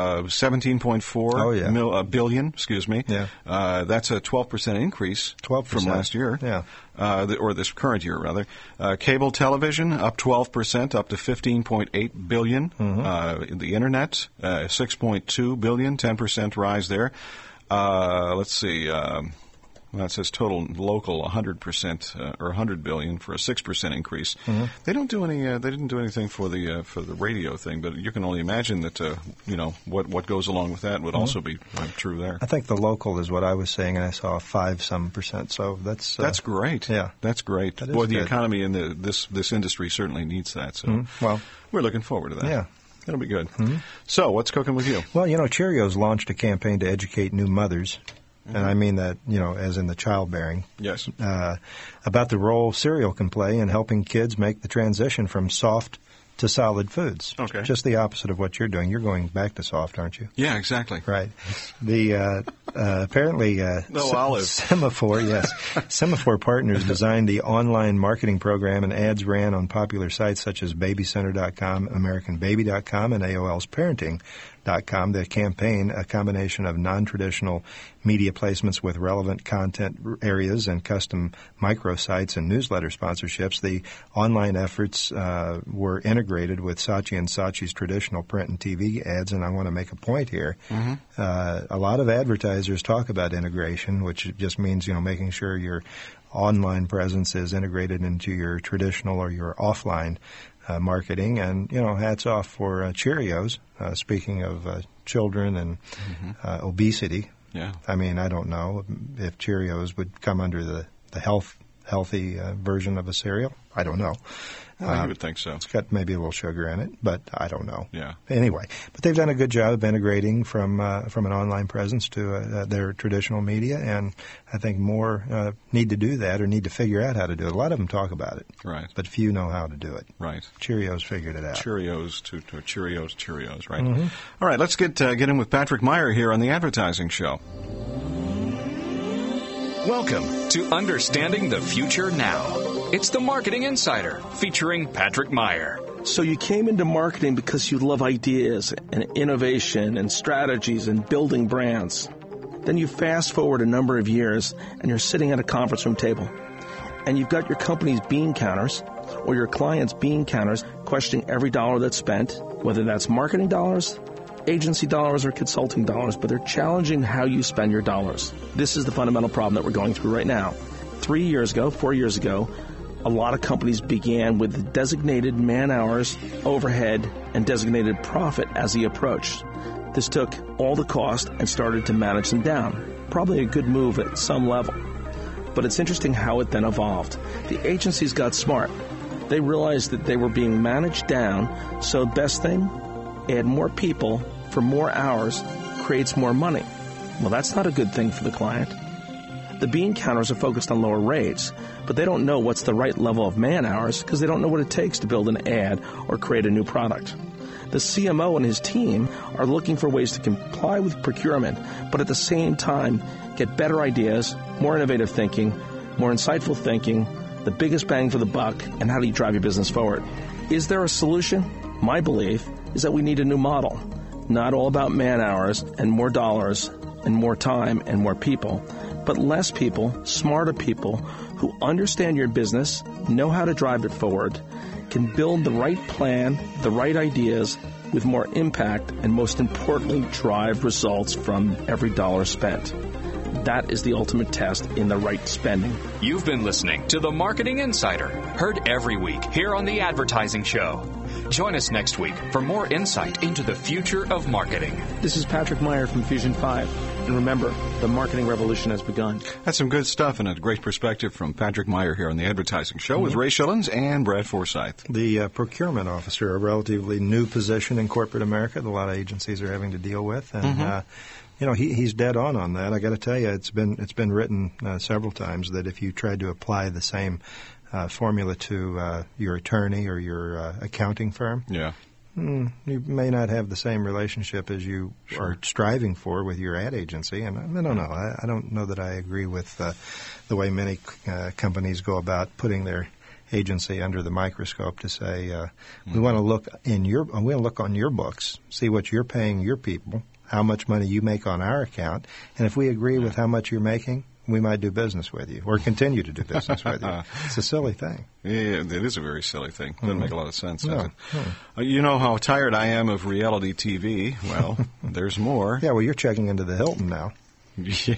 17.4 billion, excuse me. Yeah. That's a 12% increase 12%. from last year. Yeah. Or this current year, rather. Cable television up 12%, up to 15.8 billion. Mm-hmm. The internet, 6.2 billion, 10% rise there. Let's see. That says total local 100% or 100 billion for a 6% increase. Mm-hmm. They don't do any. They didn't do anything for the radio thing, but you can only imagine that what goes along with that would also be true there. I think the local is what I was saying, and I saw 5% So that's great. Yeah, that's great. That Boy, is the good. economy in this industry certainly needs that. So well, we're looking forward to that. Yeah. It'll be good. Mm-hmm. So, what's cooking with you? Well, Cheerios launched a campaign to educate new mothers, and I mean that, as in the childbearing. Yes. About the role cereal can play in helping kids make the transition from soft to solid foods. Okay. Just the opposite of what you're doing. You're going back to soft, aren't you? Yeah, exactly. Right. The apparently Semaphore, yes. Semaphore Partners designed the online marketing program, and ads ran on popular sites such as BabyCenter.com, AmericanBaby.com, and AOL's Parenting.com. The campaign, a combination of non-traditional media placements with relevant content areas and custom microsites and newsletter sponsorships. The online efforts were integrated with Saatchi & Saatchi's traditional print and TV ads, and I want to make a point here. Mm-hmm. A lot of advertisers talk about integration, which just means, making sure your online presence is integrated into your traditional or your offline marketing, and hats off for Cheerios. Speaking of children and obesity, yeah. I mean, I don't know if Cheerios would come under the healthy version of a cereal. I don't know. I would think so. It's got maybe a little sugar in it, but I don't know. Yeah. Anyway, but they've done a good job of integrating from an online presence to their traditional media, and I think more need to do that or need to figure out how to do it. A lot of them talk about it, right? But few know how to do it. Right. Cheerios figured it out. Cheerios to Cheerios, right? Mm-hmm. All right, let's get in with Patrick Meyer here on the Advertising Show. Welcome to Understanding the Future Now. It's the Marketing Insider, featuring Patrick Meyer. So you came into marketing because you love ideas and innovation and strategies and building brands. Then you fast forward a number of years and you're sitting at a conference room table. And you've got your company's bean counters or your client's bean counters questioning every dollar that's spent, whether that's marketing dollars, agency dollars, or consulting dollars, but they're challenging how you spend your dollars. This is the fundamental problem that we're going through right now. 4 years ago, a lot of companies began with designated man-hours, overhead, and designated profit as the approach. This took all the cost and started to manage them down. Probably a good move at some level. But it's interesting how it then evolved. The agencies got smart. They realized that they were being managed down, so best thing, add more people for more hours creates more money. Well, that's not a good thing for the client. The bean counters are focused on lower rates, but they don't know what's the right level of man hours because they don't know what it takes to build an ad or create a new product. The CMO and his team are looking for ways to comply with procurement, but at the same time get better ideas, more innovative thinking, more insightful thinking, the biggest bang for the buck, and how do you drive your business forward. Is there a solution? My belief is that we need a new model. Not all about man hours and more dollars and more time and more people, but less people, smarter people who understand your business, know how to drive it forward, can build the right plan, the right ideas with more impact, and most importantly, drive results from every dollar spent. That is the ultimate test in the right spending. You've been listening to The Marketing Insider, heard every week here on The Advertising Show. Join us next week for more insight into the future of marketing. This is Patrick Meyer from Fusion 5. And remember, the marketing revolution has begun. That's some good stuff and a great perspective from Patrick Meyer here on The Advertising Show with Ray Schillens and Brad Forsythe. The procurement officer, a relatively new position in corporate America that a lot of agencies are having to deal with. And, he's dead on that. I got to tell you, it's been written several times that if you tried to apply the same formula to your attorney or your accounting firm, you may not have the same relationship as you are striving for with your ad agency. And I don't know. I don't know that I agree with the way many companies go about putting their agency under the microscope to say we want to look on your books, see what you're paying your people, how much money you make on our account, and if we agree with how much you're making, we might do business with you or continue to do business with you. It's a silly thing. Yeah, it is a very silly thing. Doesn't make a lot of sense, does it? You know how tired I am of reality TV. Well, there's more. Yeah, well, you're checking into the Hilton now. Yeah.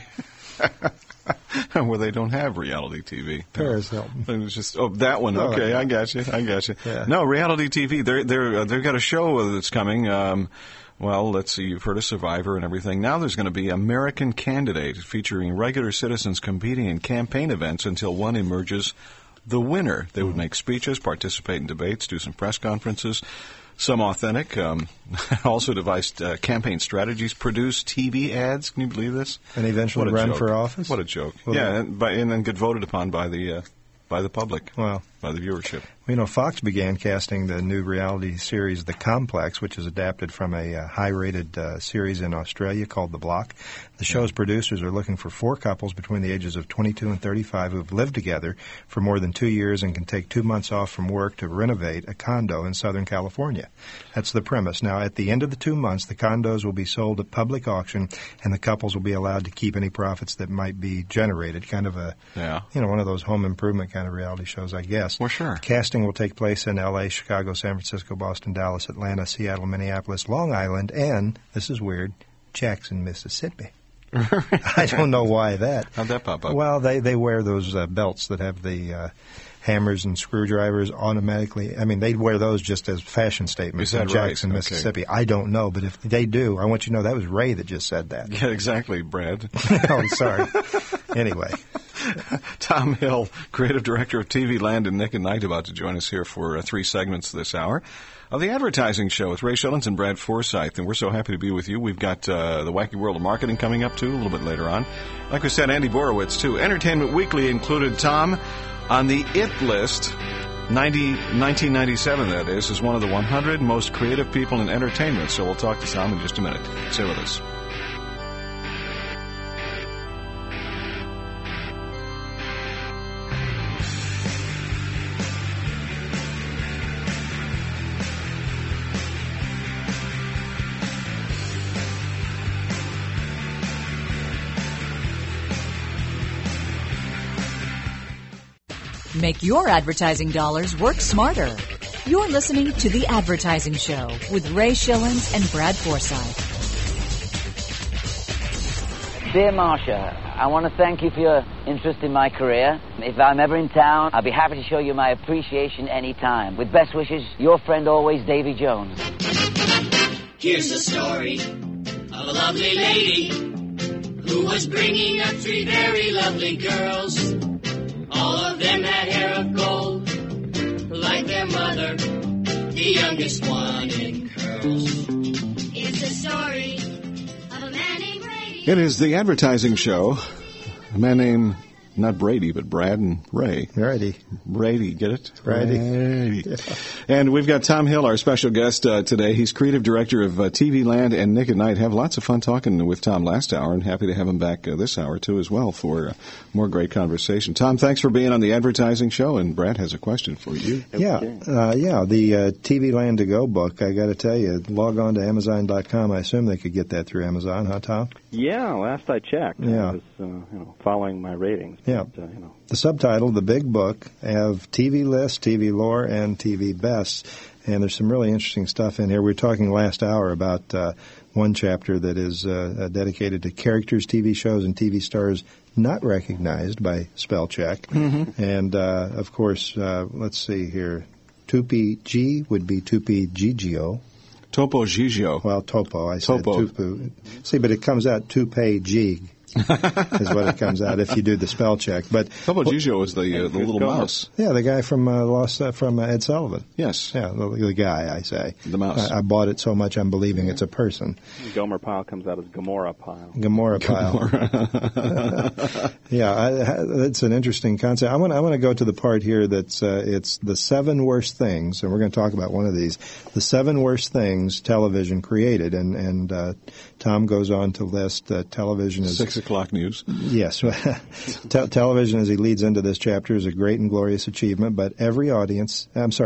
Where they don't have reality TV. Paris Hilton. It was just that one. Okay, I got you. Yeah. No, reality TV. They've got a show that's coming. Well, let's see, you've heard of Survivor and everything. Now there's going to be American Candidate, featuring regular citizens competing in campaign events until one emerges the winner. They would make speeches, participate in debates, do some press conferences, some authentic, also devised campaign strategies, produce TV ads. Can you believe this? And eventually run for office? What a joke. Well, and then get voted upon by the public, by the viewership. You know, Fox began casting the new reality series The Complex, which is adapted from a high-rated series in Australia called The Block. The show's producers are looking for 4 couples between the ages of 22 and 35 who have lived together for more than 2 years and can take 2 months off from work to renovate a condo in Southern California. That's the premise. Now, at the end of the 2 months, the condos will be sold at public auction, and the couples will be allowed to keep any profits that might be generated. Kind of one of those home improvement kind of reality shows, I guess. Well, sure. Casting will take place in L.A., Chicago, San Francisco, Boston, Dallas, Atlanta, Seattle, Minneapolis, Long Island, and, this is weird, Jackson, Mississippi. I don't know why that. How'd that pop up? Well, they wear those belts that have the hammers and screwdrivers automatically. I mean, they'd wear those just as fashion statements in Jackson, Mississippi. I don't know, but if they do, I want you to know that was Ray that just said that. Yeah, exactly, Brad. Oh, sorry. Anyway. Tom Hill, creative director of TV Land and Nick at Night, about to join us here for 3 segments this hour of The Advertising Show with Ray Schillens and Brad Forsythe. And we're so happy to be with you. We've got the Wacky World of Marketing coming up, too, a little bit later on. Like we said, Andy Borowitz, too. Entertainment Weekly included Tom on the IT list. 1997, that is one of the 100 most creative people in entertainment. So we'll talk to Tom in just a minute. Stay with us. Make your advertising dollars work smarter. You're listening to The Advertising Show with Ray Schillens and Brad Forsythe. Dear Marcia, I want to thank you for your interest in my career. If I'm ever in town, I'll be happy to show you my appreciation anytime. With best wishes, your friend always, Davy Jones. Here's the story of a lovely lady who was bringing up 3 very lovely girls. All of them had hair of gold, like their mother, the youngest one in curls. It's the story of a man named Brady. It is the advertising show. A man named, not Brady, but Brad and Ray. Brady, get it? Brady. Yeah. And we've got Tom Hill, our special guest today. He's creative director of TV Land and Nick at Night. Have lots of fun talking with Tom last hour, and happy to have him back this hour, too, as well, for more great conversation. Tom, thanks for being on the advertising show, and Brad has a question for you. Yeah, the TV Land to Go book, I got to tell you, log on to Amazon.com. I assume they could get that through Amazon, huh, Tom? Yeah, last I checked. Yeah. I was following my ratings. Yeah. But, The subtitle, the big book, have TV lists, TV lore, and TV bests. And there's some really interesting stuff in here. We were talking last hour about one chapter that is dedicated to characters, TV shows, and TV stars not recognized by spell check. Mm-hmm. And, of course, let's see here. Tupi G would be Tupi Gigio. Topo Gigio. Well, Topo. I said Tupu. See, but it comes out Tupe Gig. is what it comes out if you do the spell check. But Topo Gigio is the little mouse. Yeah, the guy from from Ed Sullivan. Yes. Yeah, the guy, I say. The mouse. I bought it so much I'm believing it's a person. Gomer Pyle comes out as Gomorrah Pyle. Gomorrah Pyle. Yeah, it's an interesting concept. I want to go to the part here that's it's the 7 worst things, and we're going to talk about one of these. The 7 worst things television created, and Tom goes on to list television as 6 o'clock news. Yes. Television, as he leads into this chapter, is a great and glorious achievement, but every advance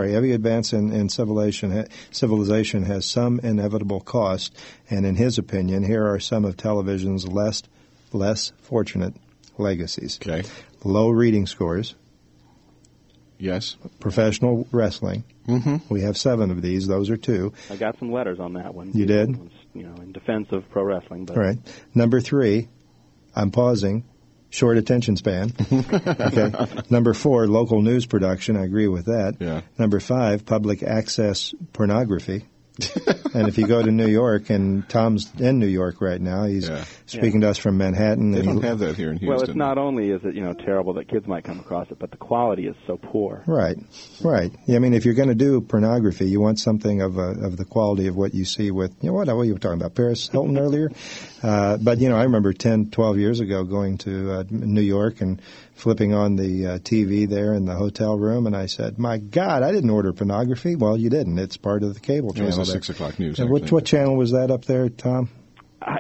in civilization has some inevitable cost, and in his opinion, here are some of television's less fortunate legacies. Okay. Low reading scores. Yes. Professional wrestling. Mm-hmm. We have 7 of these. Those are 2. I got some letters on that one. You did? In defense of pro wrestling. But. All right. Number 3, I'm pausing. Short attention span. Okay. Number 4, local news production. I agree with that. Yeah. Number 5, public access pornography. And if you go to New York, and Tom's in New York right now, he's speaking to us from Manhattan. They don't have that here in Houston. Well, it's not only is it terrible that kids might come across it, but the quality is so poor. Right. Yeah, I mean, if you're going to do pornography, you want something of the quality of what you see with what you were talking about, Paris Hilton earlier. But I remember 10, 12 years ago going to New York and flipping on the TV there in the hotel room, and I said, "My God, I didn't order pornography." Well, you didn't. It's part of the cable channel. It was the 6 o'clock news. And what channel was that up there, Tom? I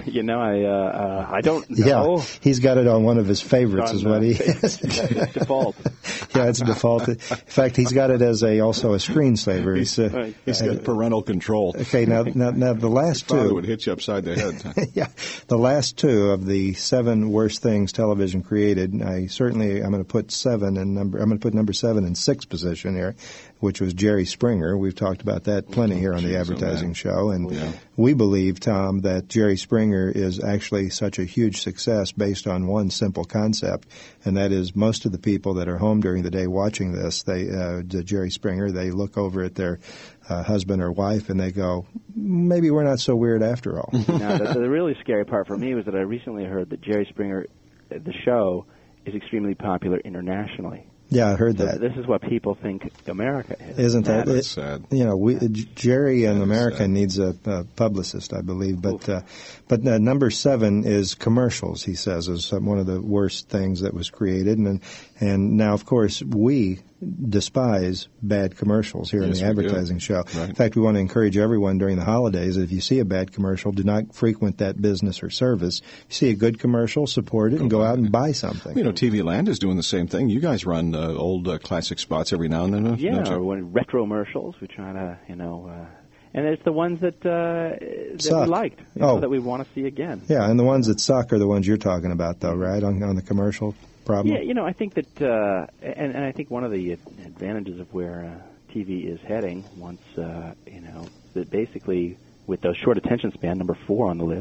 don't know. Yeah, he's got it on one of his favorites, is what he has. It's default. Yeah, it's default. In fact, he's got it as also a screensaver. He's got parental control. Okay, now the last 2. Father would hit you upside the head. Yeah, the last 2 of the 7 worst things television created. I'm going to put 7 in number. I'm going to put number 7 in 6th position here, which was Jerry Springer. We've talked about that plenty here on the advertising show, and we believe, Tom, that Jerry Springer is actually such a huge success based on one simple concept, and that is most of the people that are home during the day watching this, the Jerry Springer, they look over at their husband or wife and they go, maybe we're not so weird after all. Now, the really scary part for me was that I recently heard that Jerry Springer, the show, is extremely popular internationally. Yeah, I heard that. This is what people think America is. Isn't that? That's sad. Jerry in America needs a publicist, I believe. But number 7 is commercials. He says is one of the worst things that was created, and now of course we despise bad commercials here in the advertising show. Right. In fact, we want to encourage everyone during the holidays that if you see a bad commercial, do not frequent that business or service. You see a good commercial, support it, and go out and buy something. TV Land is doing the same thing. You guys run old classic spots every now and then. Or when retro-mercials, we try to, and it's the ones that we liked, that we want to see again. Yeah, and the ones that suck are the ones you're talking about, though, right, on the commercial problem? Yeah, I think that, and I think one of the advantages of where TV is heading, once, that basically with those short attention span, number 4 on the list,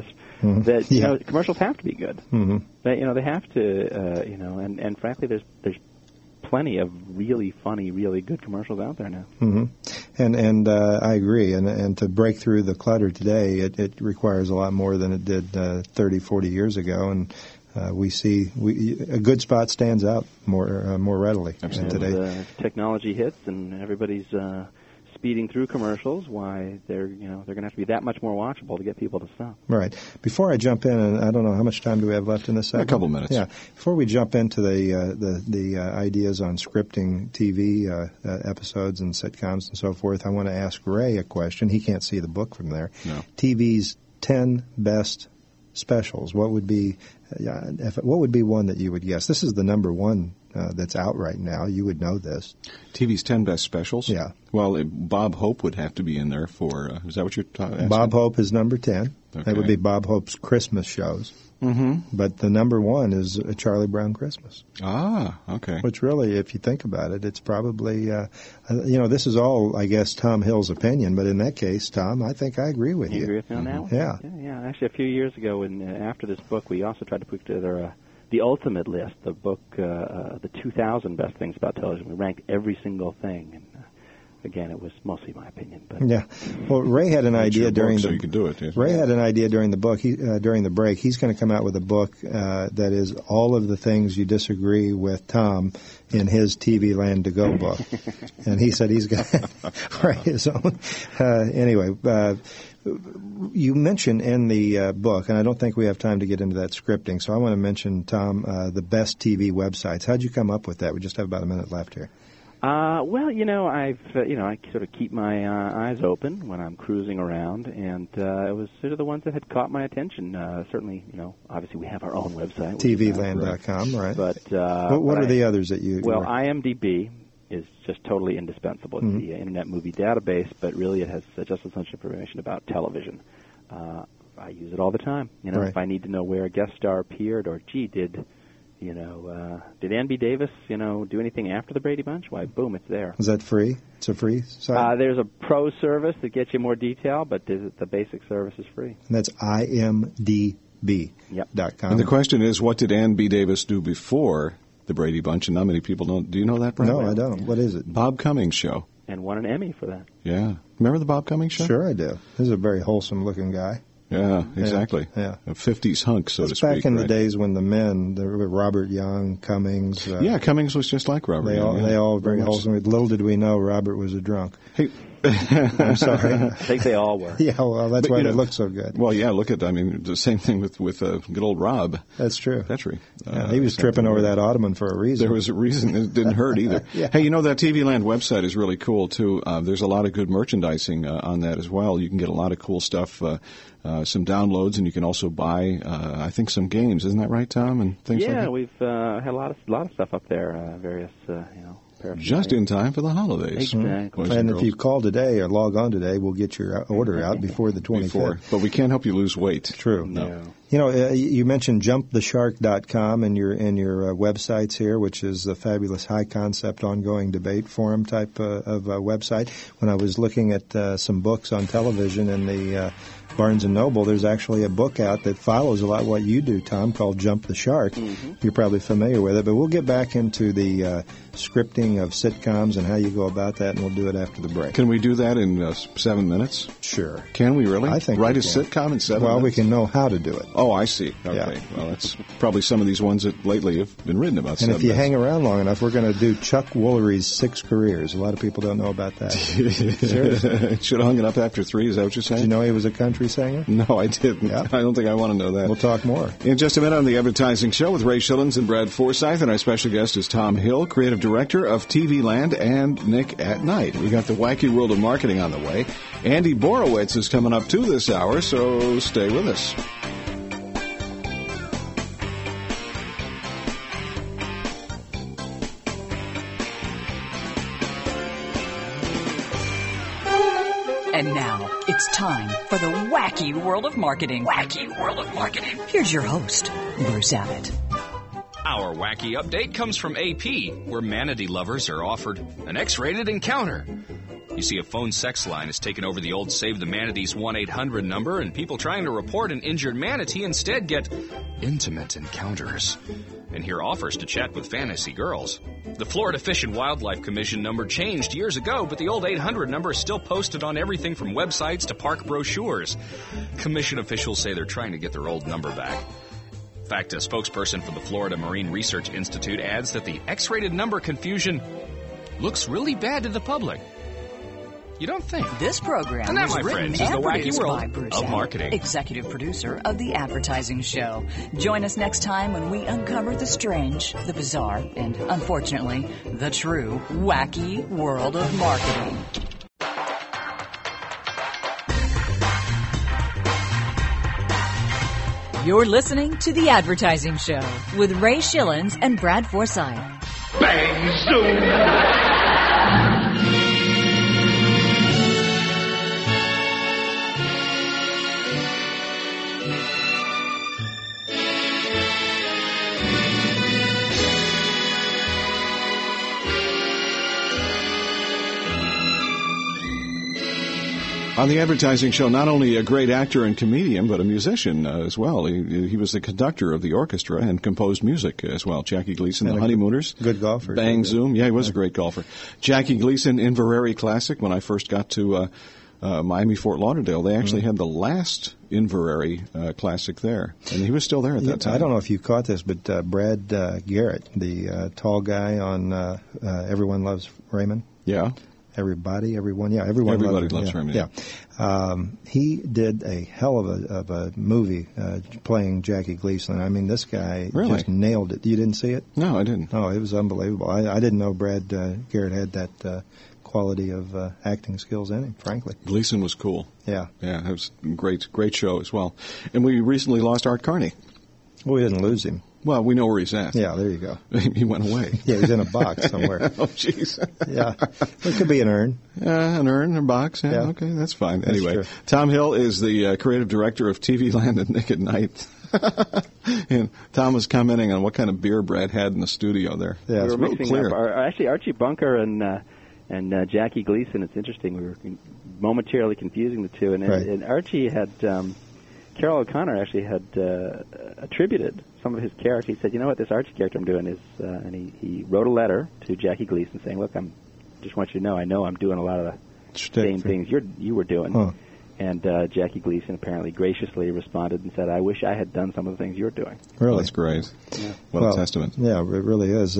that commercials have to be good. They have to and frankly there's plenty of really funny, really good commercials out there now. And I agree. And to break through the clutter today, it requires a lot more than it did 30, 40 years ago. And we see a good spot stands out more readily today. Technology hits and everybody's speeding through commercials. Why they're going to have to be that much more watchable to get people to stop. Right. Before I jump in, and I don't know how much time do we have left in this segment? A couple minutes. Yeah. Before we jump into the ideas on scripting TV episodes and sitcoms and so forth, I want to ask Ray a question. He can't see the book from there. No. TV's 10 best specials. What would be one that you would guess? This is the number one that's out right now. You would know this. TV's 10 best specials? Yeah. Well, Bob Hope would have to be in there for, is that what you're asking? Bob Hope is number 10. Okay. That would be Bob Hope's Christmas shows. But the number one is A Charlie Brown Christmas. Ah, okay. Which really, if you think about it, it's probably, this is all, I guess, Tom Hill's opinion. But in that case, Tom, I think I agree with you. You agree with me on that one? Yeah. Actually, a few years ago, after this book, we also tried to put together the ultimate list, the book, the 2,000 best things about television. We ranked every single thing, and again, it was mostly my opinion. But yeah, well, Ray had an idea during so you could do it. Yes. Ray had an idea during the book. During the break, he's going to come out with a book that is all of the things you disagree with Tom in his TV Land to Go book, and he said he's going to write his own. Anyway. You mentioned in the book, and I don't think we have time to get into that scripting, so I want to mention, Tom, the best TV websites. How'd you come up with that? We just have about a minute left here. Well, I sort of keep my eyes open when I'm cruising around, and it was sort of the ones that had caught my attention. Certainly, obviously we have our own website. TVland.com, right? But what are the others that you... Well, IMDb is just totally indispensable. It's the Internet Movie Database, but really it has just as much information about television. I use it all the time. Right. If I need to know where a guest star appeared, or did Ann B. Davis, do anything after the Brady Bunch? Why, boom, it's there. Is that free? It's a free site? There's a pro service that gets you more detail, but the basic service is free. And that's IMDb.com. And the question is, what did Ann B. Davis do before the Brady Bunch? And not many people know. Do you know that, Brian? No, I don't. What is it? Bob Cummings Show. And won an Emmy for that. Yeah. Remember the Bob Cummings Show? Sure I do. This is a very wholesome-looking guy. Yeah, exactly. Yeah. A 50s hunk, so to speak. Back in the days when the men, Robert Young, Cummings. Cummings was just like Robert Young. They all very wholesome. Little did we know Robert was a drunk. Hey, I'm sorry. I think they all were. Yeah, well, that's why they look so good. Well, yeah, the same thing with good old Rob. That's true. Petrie. He was tripping over that ottoman for a reason. There was a reason. It didn't hurt either. Yeah. Hey, that TV Land website is really cool, too. There's a lot of good merchandising on that as well. You can get a lot of cool stuff, some downloads, and you can also buy, I think, some games. Isn't that right, Tom? And things like that? Yeah, we've had a lot of stuff up there, various, just in time for the holidays. Exactly. And if you call today or log on today, we'll get your order out before the 25th. But we can't help you lose weight. True. No. You mentioned jumptheshark.com in your websites here, which is a fabulous high-concept ongoing debate forum type of website. When I was looking at some books on television in the Barnes & Noble, there's actually a book out that follows a lot what you do, Tom, called Jump the Shark. You're probably familiar with it, but we'll get back into the scripting of sitcoms and how you go about that, and we'll do it after the break. Can we do that in 7 minutes? Sure. Can we really? I think Write we a sitcom in 7 minutes? Well, we can know how to do it. Oh, I see. Okay. Yeah. Well, that's probably some of these ones that lately have been written about. And if you hang around long enough, we're going to do Chuck Woolery's 6 Careers. A lot of people don't know about that. Seriously. Should have hung it up after 3, is that what you're saying? Did you know he was a country singer? No, I didn't. Yeah. I don't think I want to know that. We'll talk more. In just a minute on The Advertising Show with Ray Shillings and Brad Forsythe, and our special guest is Tom Hill, creative director of TV Land and Nick at Night. We got the wacky world of marketing on the way. Andy Borowitz is coming up too this hour, so stay with us. And now, it's time for the wacky world of marketing. Wacky world of marketing. Here's your host, Bruce Abbott. Our wacky update comes from AP, where manatee lovers are offered an X-rated encounter. You see, a phone sex line has taken over the old Save the Manatees 1-800 number, and people trying to report an injured manatee instead get intimate encounters and hear offers to chat with fantasy girls. The Florida Fish and Wildlife Commission number changed years ago, but the old 800 number is still posted on everything from websites to park brochures. Commission officials say they're trying to get their old number back. In fact, a spokesperson for the Florida Marine Research Institute adds that the X-rated number confusion looks really bad to the public. You don't think? This program and that, is my written friends, is the and wacky produced world by Bruce of Allen, marketing. Executive producer of The Advertising Show. Join us next time when we uncover the strange, the bizarre, and, unfortunately, the true wacky world of marketing. You're listening to The Advertising Show with Ray Schillens and Brad Forsythe. Bang, zoom! On the Advertising Show, not only a great actor and comedian, but a musician as well. He was the conductor of the orchestra and composed music as well. Jackie Gleason, The Honeymooners. Good golfer. Bang Zoom. Yeah, he was a great golfer. Jackie Gleason, Inverary Classic. When I first got to Miami, Fort Lauderdale, they actually had the last Inverary Classic there. And he was still there at that time. I don't know if you caught this, but Brad Garrett, the tall guy on Everyone Loves Raymond. Yeah. Everybody loves Raymond. Yeah. He did a hell of a movie playing Jackie Gleason. I mean, this guy just nailed it. You didn't see it? No, I didn't. Oh, it was unbelievable. I didn't know Brad Garrett had that quality of acting skills in him, frankly. Gleason was cool. Yeah. Yeah, it was a great show as well. And we recently lost Art Carney. Well, we didn't lose him. Well, we know where he's at. Yeah, there you go. He went away. Yeah, he's in a box somewhere. Oh, jeez. Yeah. It could be an urn. An urn, a box. Yeah. Okay, that's fine. That's anyway, true. Tom Hill is the creative director of TV Land at Nick at Night. And Tom was commenting on what kind of beer Brad had in the studio there. Yeah, we it's were real mixing clear. up. Actually, Archie Bunker and Jackie Gleason. It's interesting. We were momentarily confusing the two, and Archie had. Carol O'Connor actually had attributed some of his character. He said, "You know what? This Archie character I'm doing is," and he wrote a letter to Jackie Gleason saying, "Look, just want you to know I'm doing a lot of the same things you were doing." Huh. And Jackie Gleason apparently graciously responded and said, "I wish I had done some of the things you're doing." Really? That's great. Yeah. What a testament. Yeah, it really is.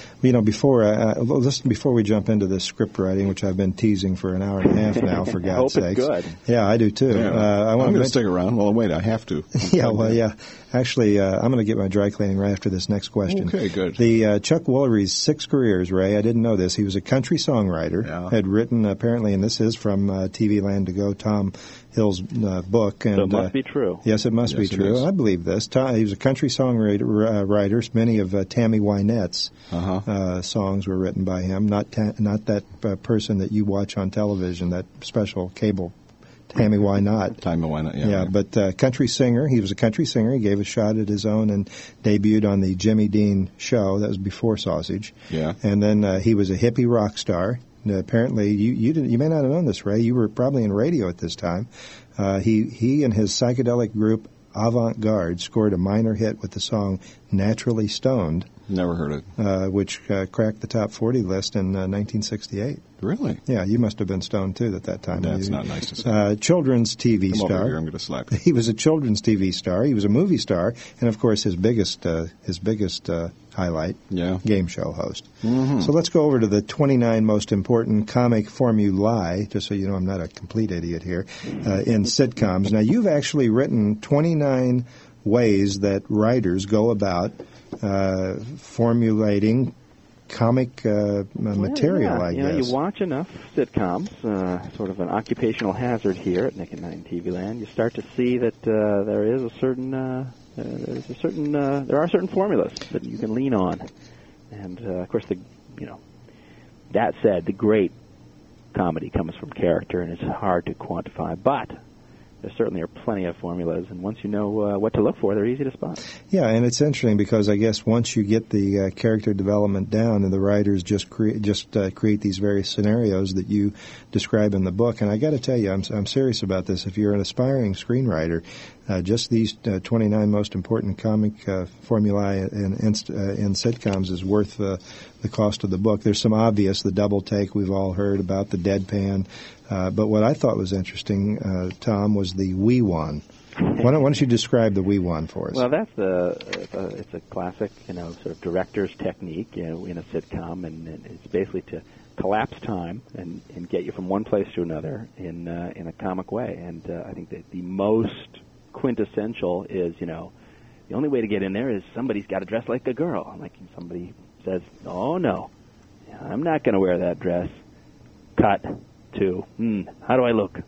Before we jump into this script writing, which I've been teasing for an hour and a half now, for God's I hope sakes. it's good. Yeah, I do too. Yeah. I'm going to stick around. Well, wait, I have to. Yeah. Actually, I'm going to get my dry cleaning right after this next question. Okay, good. The Chuck Woolery's 6 careers, Ray, I didn't know this. He was a country songwriter, had written, apparently, and this is from TV Land to Go, Tom Hill's book. And, so it must be true. Yes, it must be true. I believe this. He was a country songwriter. Many of Tammy Wynette's songs were written by him, not that person that you watch on television, that special cable Tammy Wynette. Tammy Wynette, yeah. But country singer. He was a country singer. He gave a shot at his own and debuted on the Jimmy Dean show. That was before Sausage. Yeah. And then he was a hippie rock star. Apparently, you may not have known this, Ray. You were probably in radio at this time. He and his psychedelic group Avant Garde scored a minor hit with the song "Naturally Stoned." Never heard it. Which cracked the top 40 list in 1968. Really? Yeah, you must have been stoned too at that time. That's not nice to say. Children's TV Come star. Over here, I'm going to slap you. He was a children's TV star. He was a movie star, and of course his biggest highlight, game show host. Mm-hmm. So let's go over to the 29 most important comic formulae, just so you know I'm not a complete idiot here, in sitcoms. Now, you've actually written 29 ways that writers go about formulating comic material, I guess. You watch enough sitcoms, sort of an occupational hazard here at Nick at Night and TV Land. You start to see that there are certain formulas that you can lean on, and of course, that said, the great comedy comes from character, and it's hard to quantify. But there certainly are plenty of formulas, and once you know what to look for, they're easy to spot. Yeah, and it's interesting because I guess once you get the character development down, and the writers just create these various scenarios that you describe in the book. And I got to tell you, I'm serious about this. If you're an aspiring screenwriter, just these 29 most important comic formulae in sitcoms is worth the cost of the book. There's some obvious, the double take we've all heard about, the deadpan. But what I thought was interesting, Tom, was the wee one. Why don't you describe the wee one for us? Well, that's it's a classic, sort of director's technique, in a sitcom, and it's basically to collapse time and get you from one place to another in a comic way. And I think that the most quintessential is, the only way to get in there is somebody's got to dress like a girl. Like somebody says, "Oh no, I'm not going to wear that dress." Cut to, how do I look?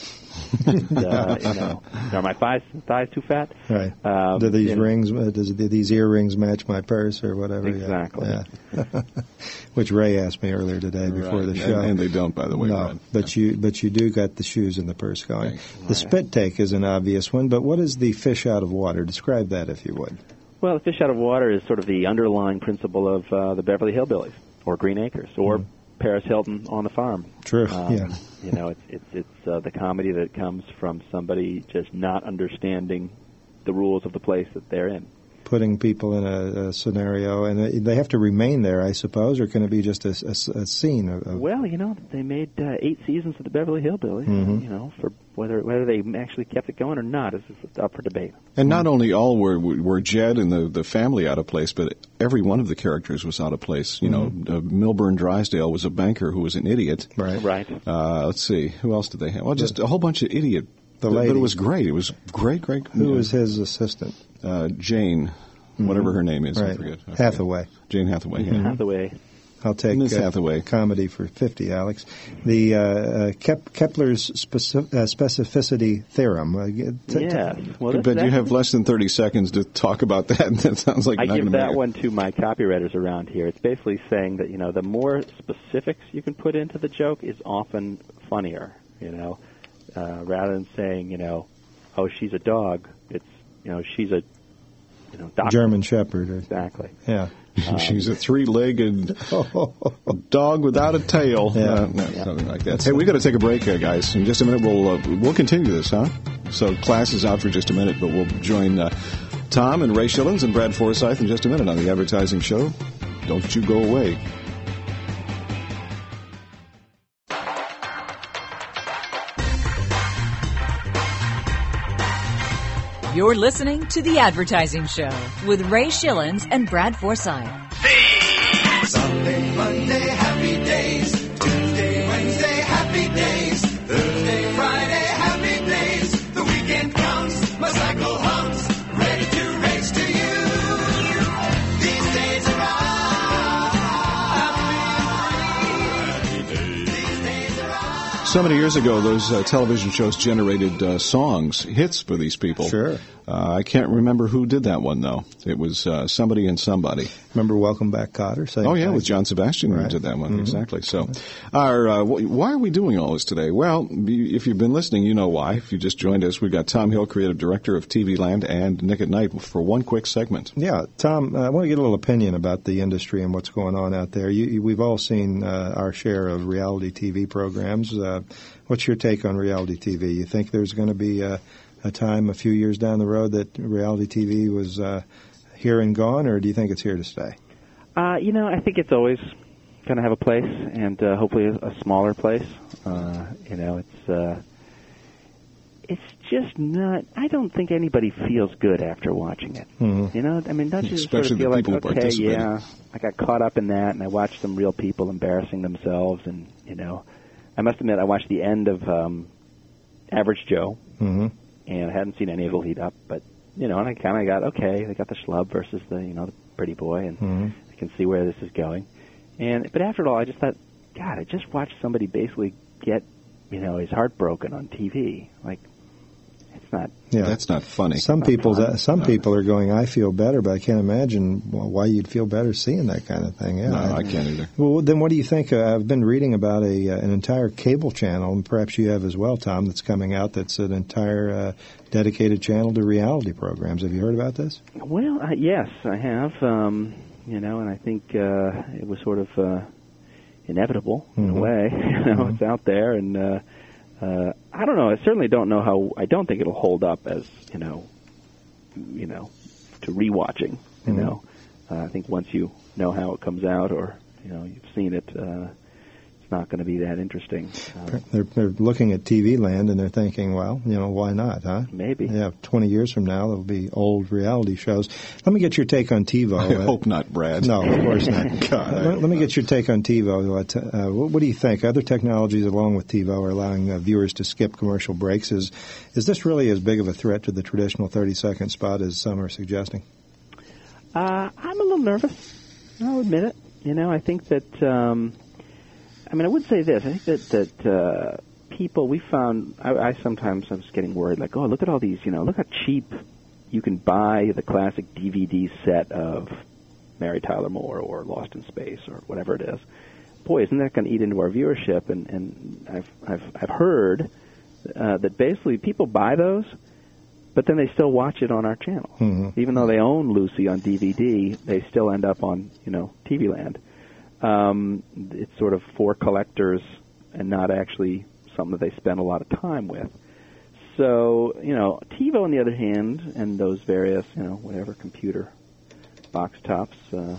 Are my thighs too fat? Right. Do these rings? Do these earrings match my purse or whatever? Exactly. Yeah. Which Ray asked me earlier today before the show. And they don't, by the way. No, but you do got the shoes and the purse going. Right. The spit take is an obvious one, but what is the fish out of water? Describe that, if you would. Well, the fish out of water is sort of the underlying principle of the Beverly Hillbillies, or Green Acres, or Paris Hilton on the Farm. True. Yeah. It's the comedy that comes from somebody just not understanding the rules of the place that they're in. Putting people in a scenario, and they have to remain there, I suppose, or can it be just a scene? Well, they made 8 seasons of the Beverly Hillbillies. For whether they actually kept it going or not is up for debate. And not only all were Jed and the family out of place, but every one of the characters was out of place. Milburn Drysdale was a banker who was an idiot. Right. Let's see, who else did they have? Well, just a whole bunch of idiot. The lady. But it was great. It was great. Who was his assistant? Jane, whatever her name is. Right. I forget. Hathaway. Jane Hathaway. Yeah. Hathaway. I'll take Hathaway. Comedy for 50, Alex. The Kepler's specificity theorem. But you have less than 30 seconds to talk about that. That sounds like I give that one to my copywriters around here. It's basically saying that the more specifics you can put into the joke is often funnier. Rather than saying oh, she's a dog. It's she's a doctor. German Shepherd. Exactly. Yeah. She's a 3-legged dog without a tail. Something like that. Hey, we got to take a break, guys. In just a minute, we'll continue this, huh? So class is out for just a minute, but we'll join Tom and Ray Schillens and Brad Forsythe in just a minute on the Advertising Show. Don't you go away. You're listening to The Advertising Show with Ray Schillens and Brad Forsythe. Sunday, Monday, happy days. Tuesday, Wednesday, happy days. Thursday, Friday, happy days. The weekend comes, my cycle hums, ready to race to you. These days are So many years ago, those television shows generated songs, hits for these people. Sure. I can't remember who did that one, though. It was Somebody and Somebody. Remember Welcome Back, Kotter? With John Sebastian who did that one. Exactly. So, why are we doing all this today? Well, if you've been listening, you know why. If you just joined us, we've got Tom Hill, creative director of TV Land, and Nick at Night for one quick segment. Yeah, Tom, I want to get a little opinion about the industry and what's going on out there. We've all seen our share of reality TV programs. What's your take on reality TV? You think there's going to be a time a few years down the road that reality TV was here and gone, or do you think it's here to stay? I think it's always going to have a place, and hopefully a smaller place. It's just not. I don't think anybody feels good after watching it. Mm-hmm. Don't you sort of feel like, okay, yeah, I got caught up in that, and I watched some real people embarrassing themselves, and I must admit I watched the end of Average Joe. Mm-hmm. And I hadn't seen any of the lead up, but and I kind of got they got the schlub versus the pretty boy, and I can see where this is going. But after it all, I just thought, God, I just watched somebody basically get his heart broken on TV. Like, That's not funny. Some people are going, I feel better, but I can't imagine why you'd feel better seeing that kind of thing. Yeah, no, I can't either. Well, then what do you think? I've been reading about an entire cable channel, and perhaps you have as well, Tom, that's coming out that's an entire dedicated channel to reality programs. Have you heard about this? Well, yes, I have. And I think it was sort of inevitable in a way. It's out there, and I don't know. I certainly don't know how. I don't think it'll hold up as to rewatching. I think once you know how it comes out, or you've seen it, it's not going to be that interesting. They're looking at TV land and they're thinking, well, why not, huh? Maybe. Yeah, 20 years from now there'll be old reality shows. Let me get your take on TiVo. I hope not, Brad. No, of course not. God, let me get your take on TiVo. What do you think? Other technologies along with TiVo are allowing viewers to skip commercial breaks. Is this really as big of a threat to the traditional 30-second spot as some are suggesting? I'm a little nervous. I'll admit it. I think that... I would say this. I think that people, we found, I was getting worried, like, oh, look at all these, look how cheap you can buy the classic DVD set of Mary Tyler Moore or Lost in Space or whatever it is. Boy, isn't that going to eat into our viewership? And I've heard that basically people buy those, but then they still watch it on our channel. Mm-hmm. Even though they own Lucy on DVD, they still end up on, TV Land. It's sort of for collectors and not actually something that they spend a lot of time with. So, TiVo on the other hand, and those various, whatever computer box tops,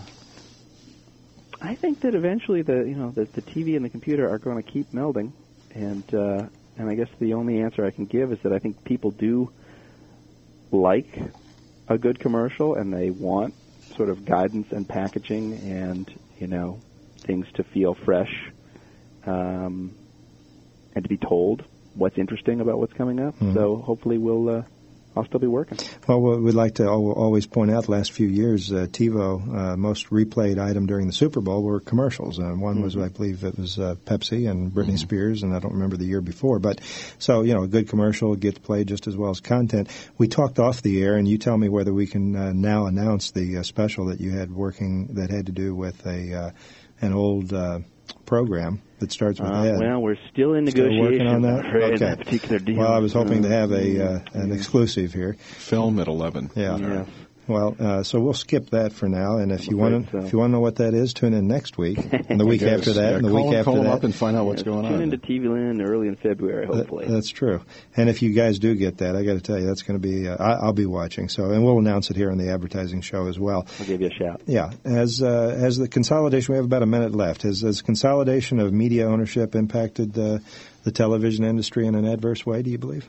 I think that eventually the TV and the computer are going to keep melding, and I guess the only answer I can give is that I think people do like a good commercial, and they want sort of guidance and packaging and, things to feel fresh, and to be told what's interesting about what's coming up. Mm-hmm. So hopefully I'll still be working. Well, we'd like to always point out the last few years, TiVo, most replayed item during the Super Bowl were commercials. One was, I believe, it was Pepsi and Britney Spears, and I don't remember the year before. But so, a good commercial gets played just as well as content. We talked off the air, and you tell me whether we can now announce the special that you had working that had to do with an old program that starts with Ed. Well, we're still in negotiation. Still working on that? Okay. That particular deal. Well, I was hoping to have an exclusive here. Film at 11. Yeah. Well, so we'll skip that for now, and if you want to know what that is, tune in next week, and the week after that, and the week after that. Call them up and find out what's going on. Tune into TV Land early in February, hopefully. That's true. And if you guys do get that, I got to tell you, that's going to be. I'll be watching. So, and we'll announce it here on the advertising show as well. I'll give you a shout. Yeah. As the consolidation, we have about a minute left. Has consolidation of media ownership impacted the television industry in an adverse way? Do you believe?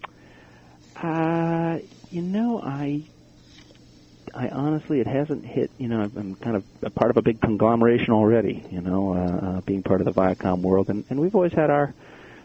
I honestly, it hasn't hit, I'm kind of a part of a big conglomeration already, being part of the Viacom world. And we've always had our,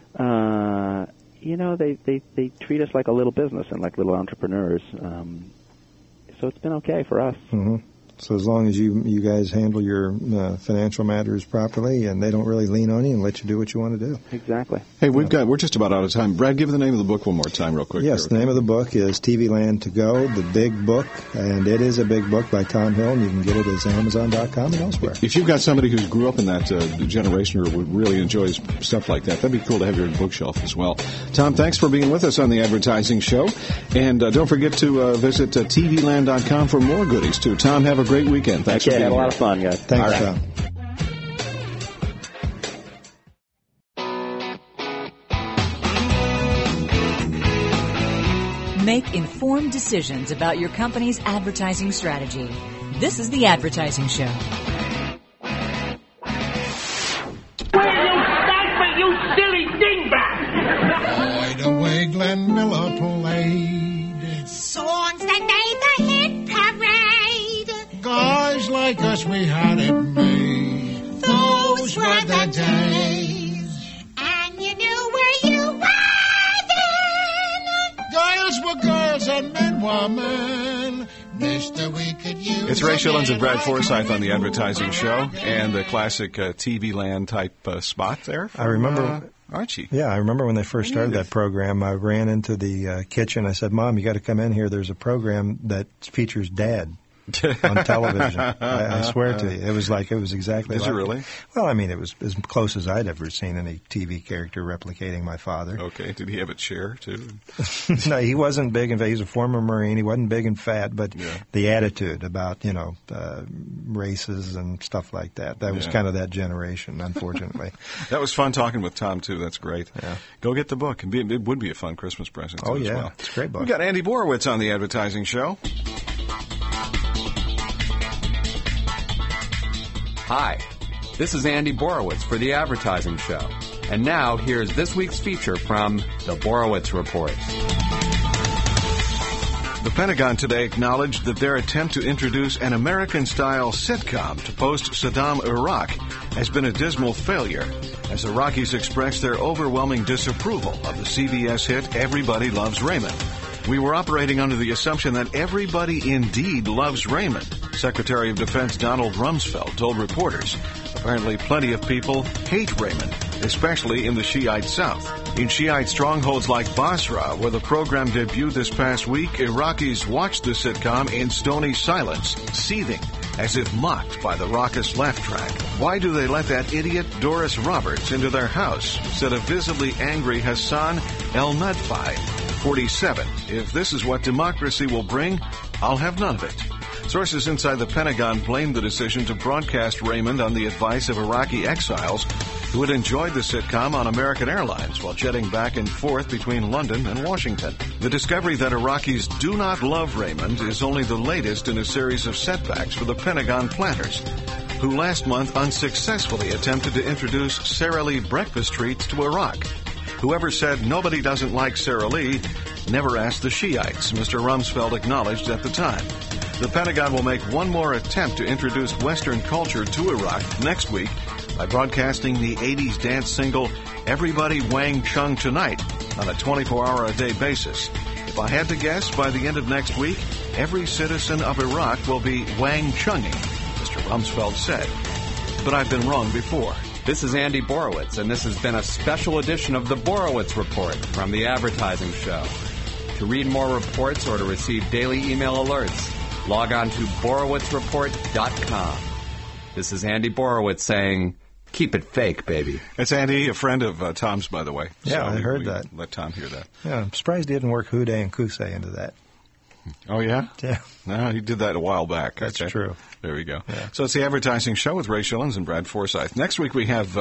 they treat us like a little business and like little entrepreneurs. So it's been okay for us. Mm-hmm. So as long as you guys handle your financial matters properly and they don't really lean on you and let you do what you want to do. Exactly. Hey, we're just about out of time. Brad, give the name of the book one more time real quick. Yes, the name of the book is TV Land to Go, the big book, and it is a big book by Tom Hill, and you can get it at Amazon.com and elsewhere. If you've got somebody who grew up in that generation or would really enjoy stuff like that, that'd be cool to have your bookshelf as well. Tom, thanks for being with us on the Advertising Show, and don't forget to visit tvland.com for more goodies, too. Tom, have a great weekend. Thanks for being here. Had a lot of fun, guys. Thanks, Tom. Make informed decisions about your company's advertising strategy. This is the Advertising Show. Where you stand for, you silly dingbat! Boy, the way Glenn Miller played. Songs that made the hit parade. Guys like us, we had it made. Those were the days. And you knew where you were then. Girls were girls and men were men. Mister, we could use It's Ray Shillings and Brad Forsythe on the Advertising Show, and the classic TV Land type spot there. I remember Archie. Yeah, I remember when they first started that program. I ran into the kitchen. I said, "Mom, you got to come in here. There's a program that features Dad." On television. I swear to you. It was exactly like it really? Well, I mean, it was as close as I'd ever seen any TV character replicating my father. Okay. Did he have a chair, too? No, he wasn't big and fat. He was a former Marine. He wasn't big and fat, but the attitude about, races and stuff like that. That was kind of that generation, unfortunately. That was fun talking with Tom, too. That's great. Yeah. Go get the book. It would be a fun Christmas present, too, as well. It's a great book. We got Andy Borowitz on the Advertising Show. Hi, this is Andy Borowitz for The Advertising Show. And now, here's this week's feature from The Borowitz Report. The Pentagon today acknowledged that their attempt to introduce an American-style sitcom to post-Saddam Iraq has been a dismal failure, as Iraqis expressed their overwhelming disapproval of the CBS hit Everybody Loves Raymond. We were operating under the assumption that everybody indeed loves Raymond, Secretary of Defense Donald Rumsfeld told reporters. Apparently, plenty of people hate Raymond, especially in the Shiite South. In Shiite strongholds like Basra, where the program debuted this past week, Iraqis watched the sitcom in stony silence, seething, as if mocked by the raucous laugh track. Why do they let that idiot Doris Roberts into their house? Said a visibly angry Hassan El-Nadfi, 47. If this is what democracy will bring, I'll have none of it. Sources inside the Pentagon blamed the decision to broadcast Raymond on the advice of Iraqi exiles who had enjoyed the sitcom on American Airlines while jetting back and forth between London and Washington. The discovery that Iraqis do not love Raymond is only the latest in a series of setbacks for the Pentagon planners, who last month unsuccessfully attempted to introduce Sara Lee breakfast treats to Iraq. Whoever said nobody doesn't like Sara Lee never asked the Shiites, Mr. Rumsfeld acknowledged at the time. The Pentagon will make one more attempt to introduce Western culture to Iraq next week by broadcasting the 80s dance single Everybody Wang Chung Tonight on a 24-hour-a-day basis. If I had to guess, by the end of next week, every citizen of Iraq will be Wang Chunging, Mr. Rumsfeld said. But I've been wrong before. This is Andy Borowitz, and this has been a special edition of The Borowitz Report from The Advertising Show. To read more reports or to receive daily email alerts, log on to BorowitzReport.com. This is Andy Borowitz saying, keep it fake, baby. It's Andy, a friend of Tom's, by the way. Yeah, so I heard that. Let Tom hear that. Yeah, I'm surprised he didn't work Houday and Kusei into that. Oh, yeah? Yeah. No, he did that a while back. That's true. There we go. Yeah. So it's the Advertising Show with Ray Shillings and Brad Forsythe. Next week we have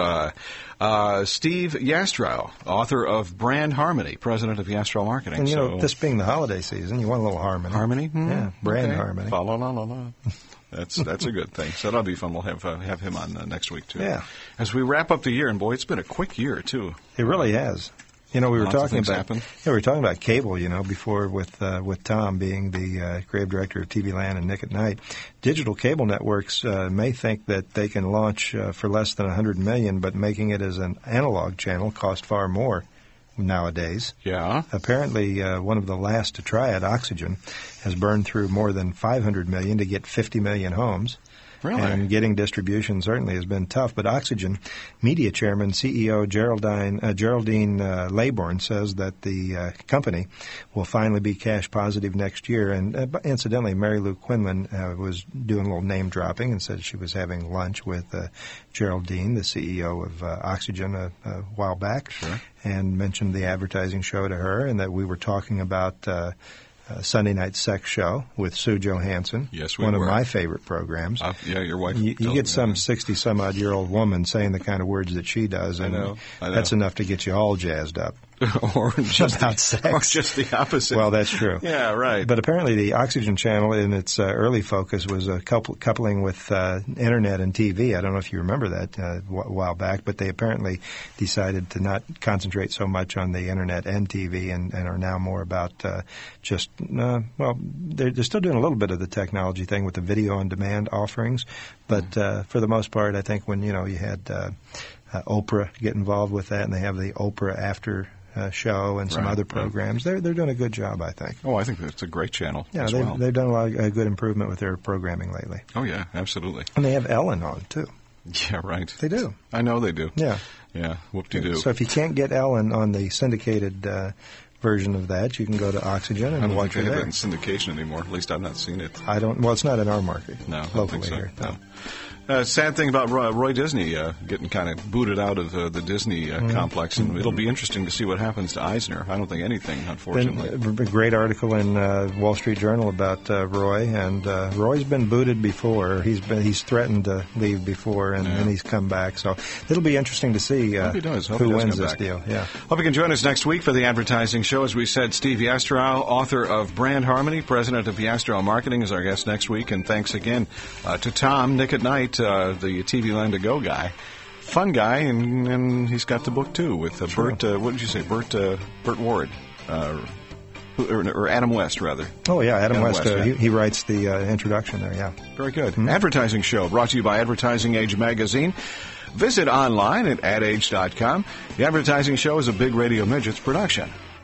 Steve Yastrow, author of Brand Harmony, president of Yastrow Marketing. And, you know, this being the holiday season, you want a little harmony. Harmony? Yeah, brand harmony. La la la la. That's a good thing. So that'll be fun. We'll have him on next week, too. Yeah. As we wrap up the year, and boy, it's been a quick year, too. It really has. You know, we were talking about cable, you know, before with Tom being the creative director of TV Land and Nick at Night. Digital cable networks may think that they can launch for less than $100 million, but making it as an analog channel costs far more nowadays. Yeah. Apparently, one of the last to try it, Oxygen, has burned through more than $500 million to get 50 million homes. Really? And getting distribution certainly has been tough. But Oxygen Media Chairman, CEO Geraldine Laybourne says that the company will finally be cash positive next year. And incidentally, Mary Lou Quinlan was doing a little name dropping and said she was having lunch with Geraldine, the CEO of Oxygen, a while back, and mentioned the Advertising Show to her, and that we were talking about Sunday Night Sex Show with Sue Johansson. Yes, we were. One of my favorite programs. Yeah, your wife. You get some 60-some-odd-year-old woman saying the kind of words that she does, and I know. That's enough to get you all jazzed up. Or just about sex. Or just the opposite. Well, that's true. Yeah, right. But apparently the Oxygen channel in its early focus was coupling with Internet and TV. I don't know if you remember that a while back, but they apparently decided to not concentrate so much on the Internet and TV and are now more about they're still doing a little bit of the technology thing with the video on demand offerings. But for the most part, I think when, you had Oprah get involved with that, and they have the Oprah After show and some other programs. They're doing a good job, I think. Oh, I think it's a great channel. Yeah, they've done a lot of good improvement with their programming lately. Oh yeah, absolutely. And they have Ellen on too. Yeah, right. They do. I know they do. Yeah. Yeah. Whoop-de-doo. So if you can't get Ellen on the syndicated version of that, you can go to Oxygen and watch it there. I don't think they have it in syndication anymore. At least I've not seen it. Well, it's not in our market. No, locally I think so. Here. No. Sad thing about Roy Disney getting kind of booted out of the Disney complex, and it'll be interesting to see what happens to Eisner. I don't think anything, unfortunately. A great article in Wall Street Journal about Roy, and Roy's been booted before. He's threatened to leave before, and he's come back. So it'll be interesting to see who wins this deal. Yeah. Hope you can join us next week for the Advertising Show. As we said, Steve Yastrow, author of Brand Harmony, president of Yastrow Marketing, is our guest next week. And thanks again to Tom, Nick at Night, the TV Land to Go guy. Fun guy, and he's got the book, too, with Bert, what did you say, Bert Ward, or Adam West, rather. Oh, yeah, Adam West. He writes the introduction there, yeah. Very good. Mm-hmm. Advertising Show, brought to you by Advertising Age Magazine. Visit online at adage.com. The Advertising Show is a Big Radio Midgets production.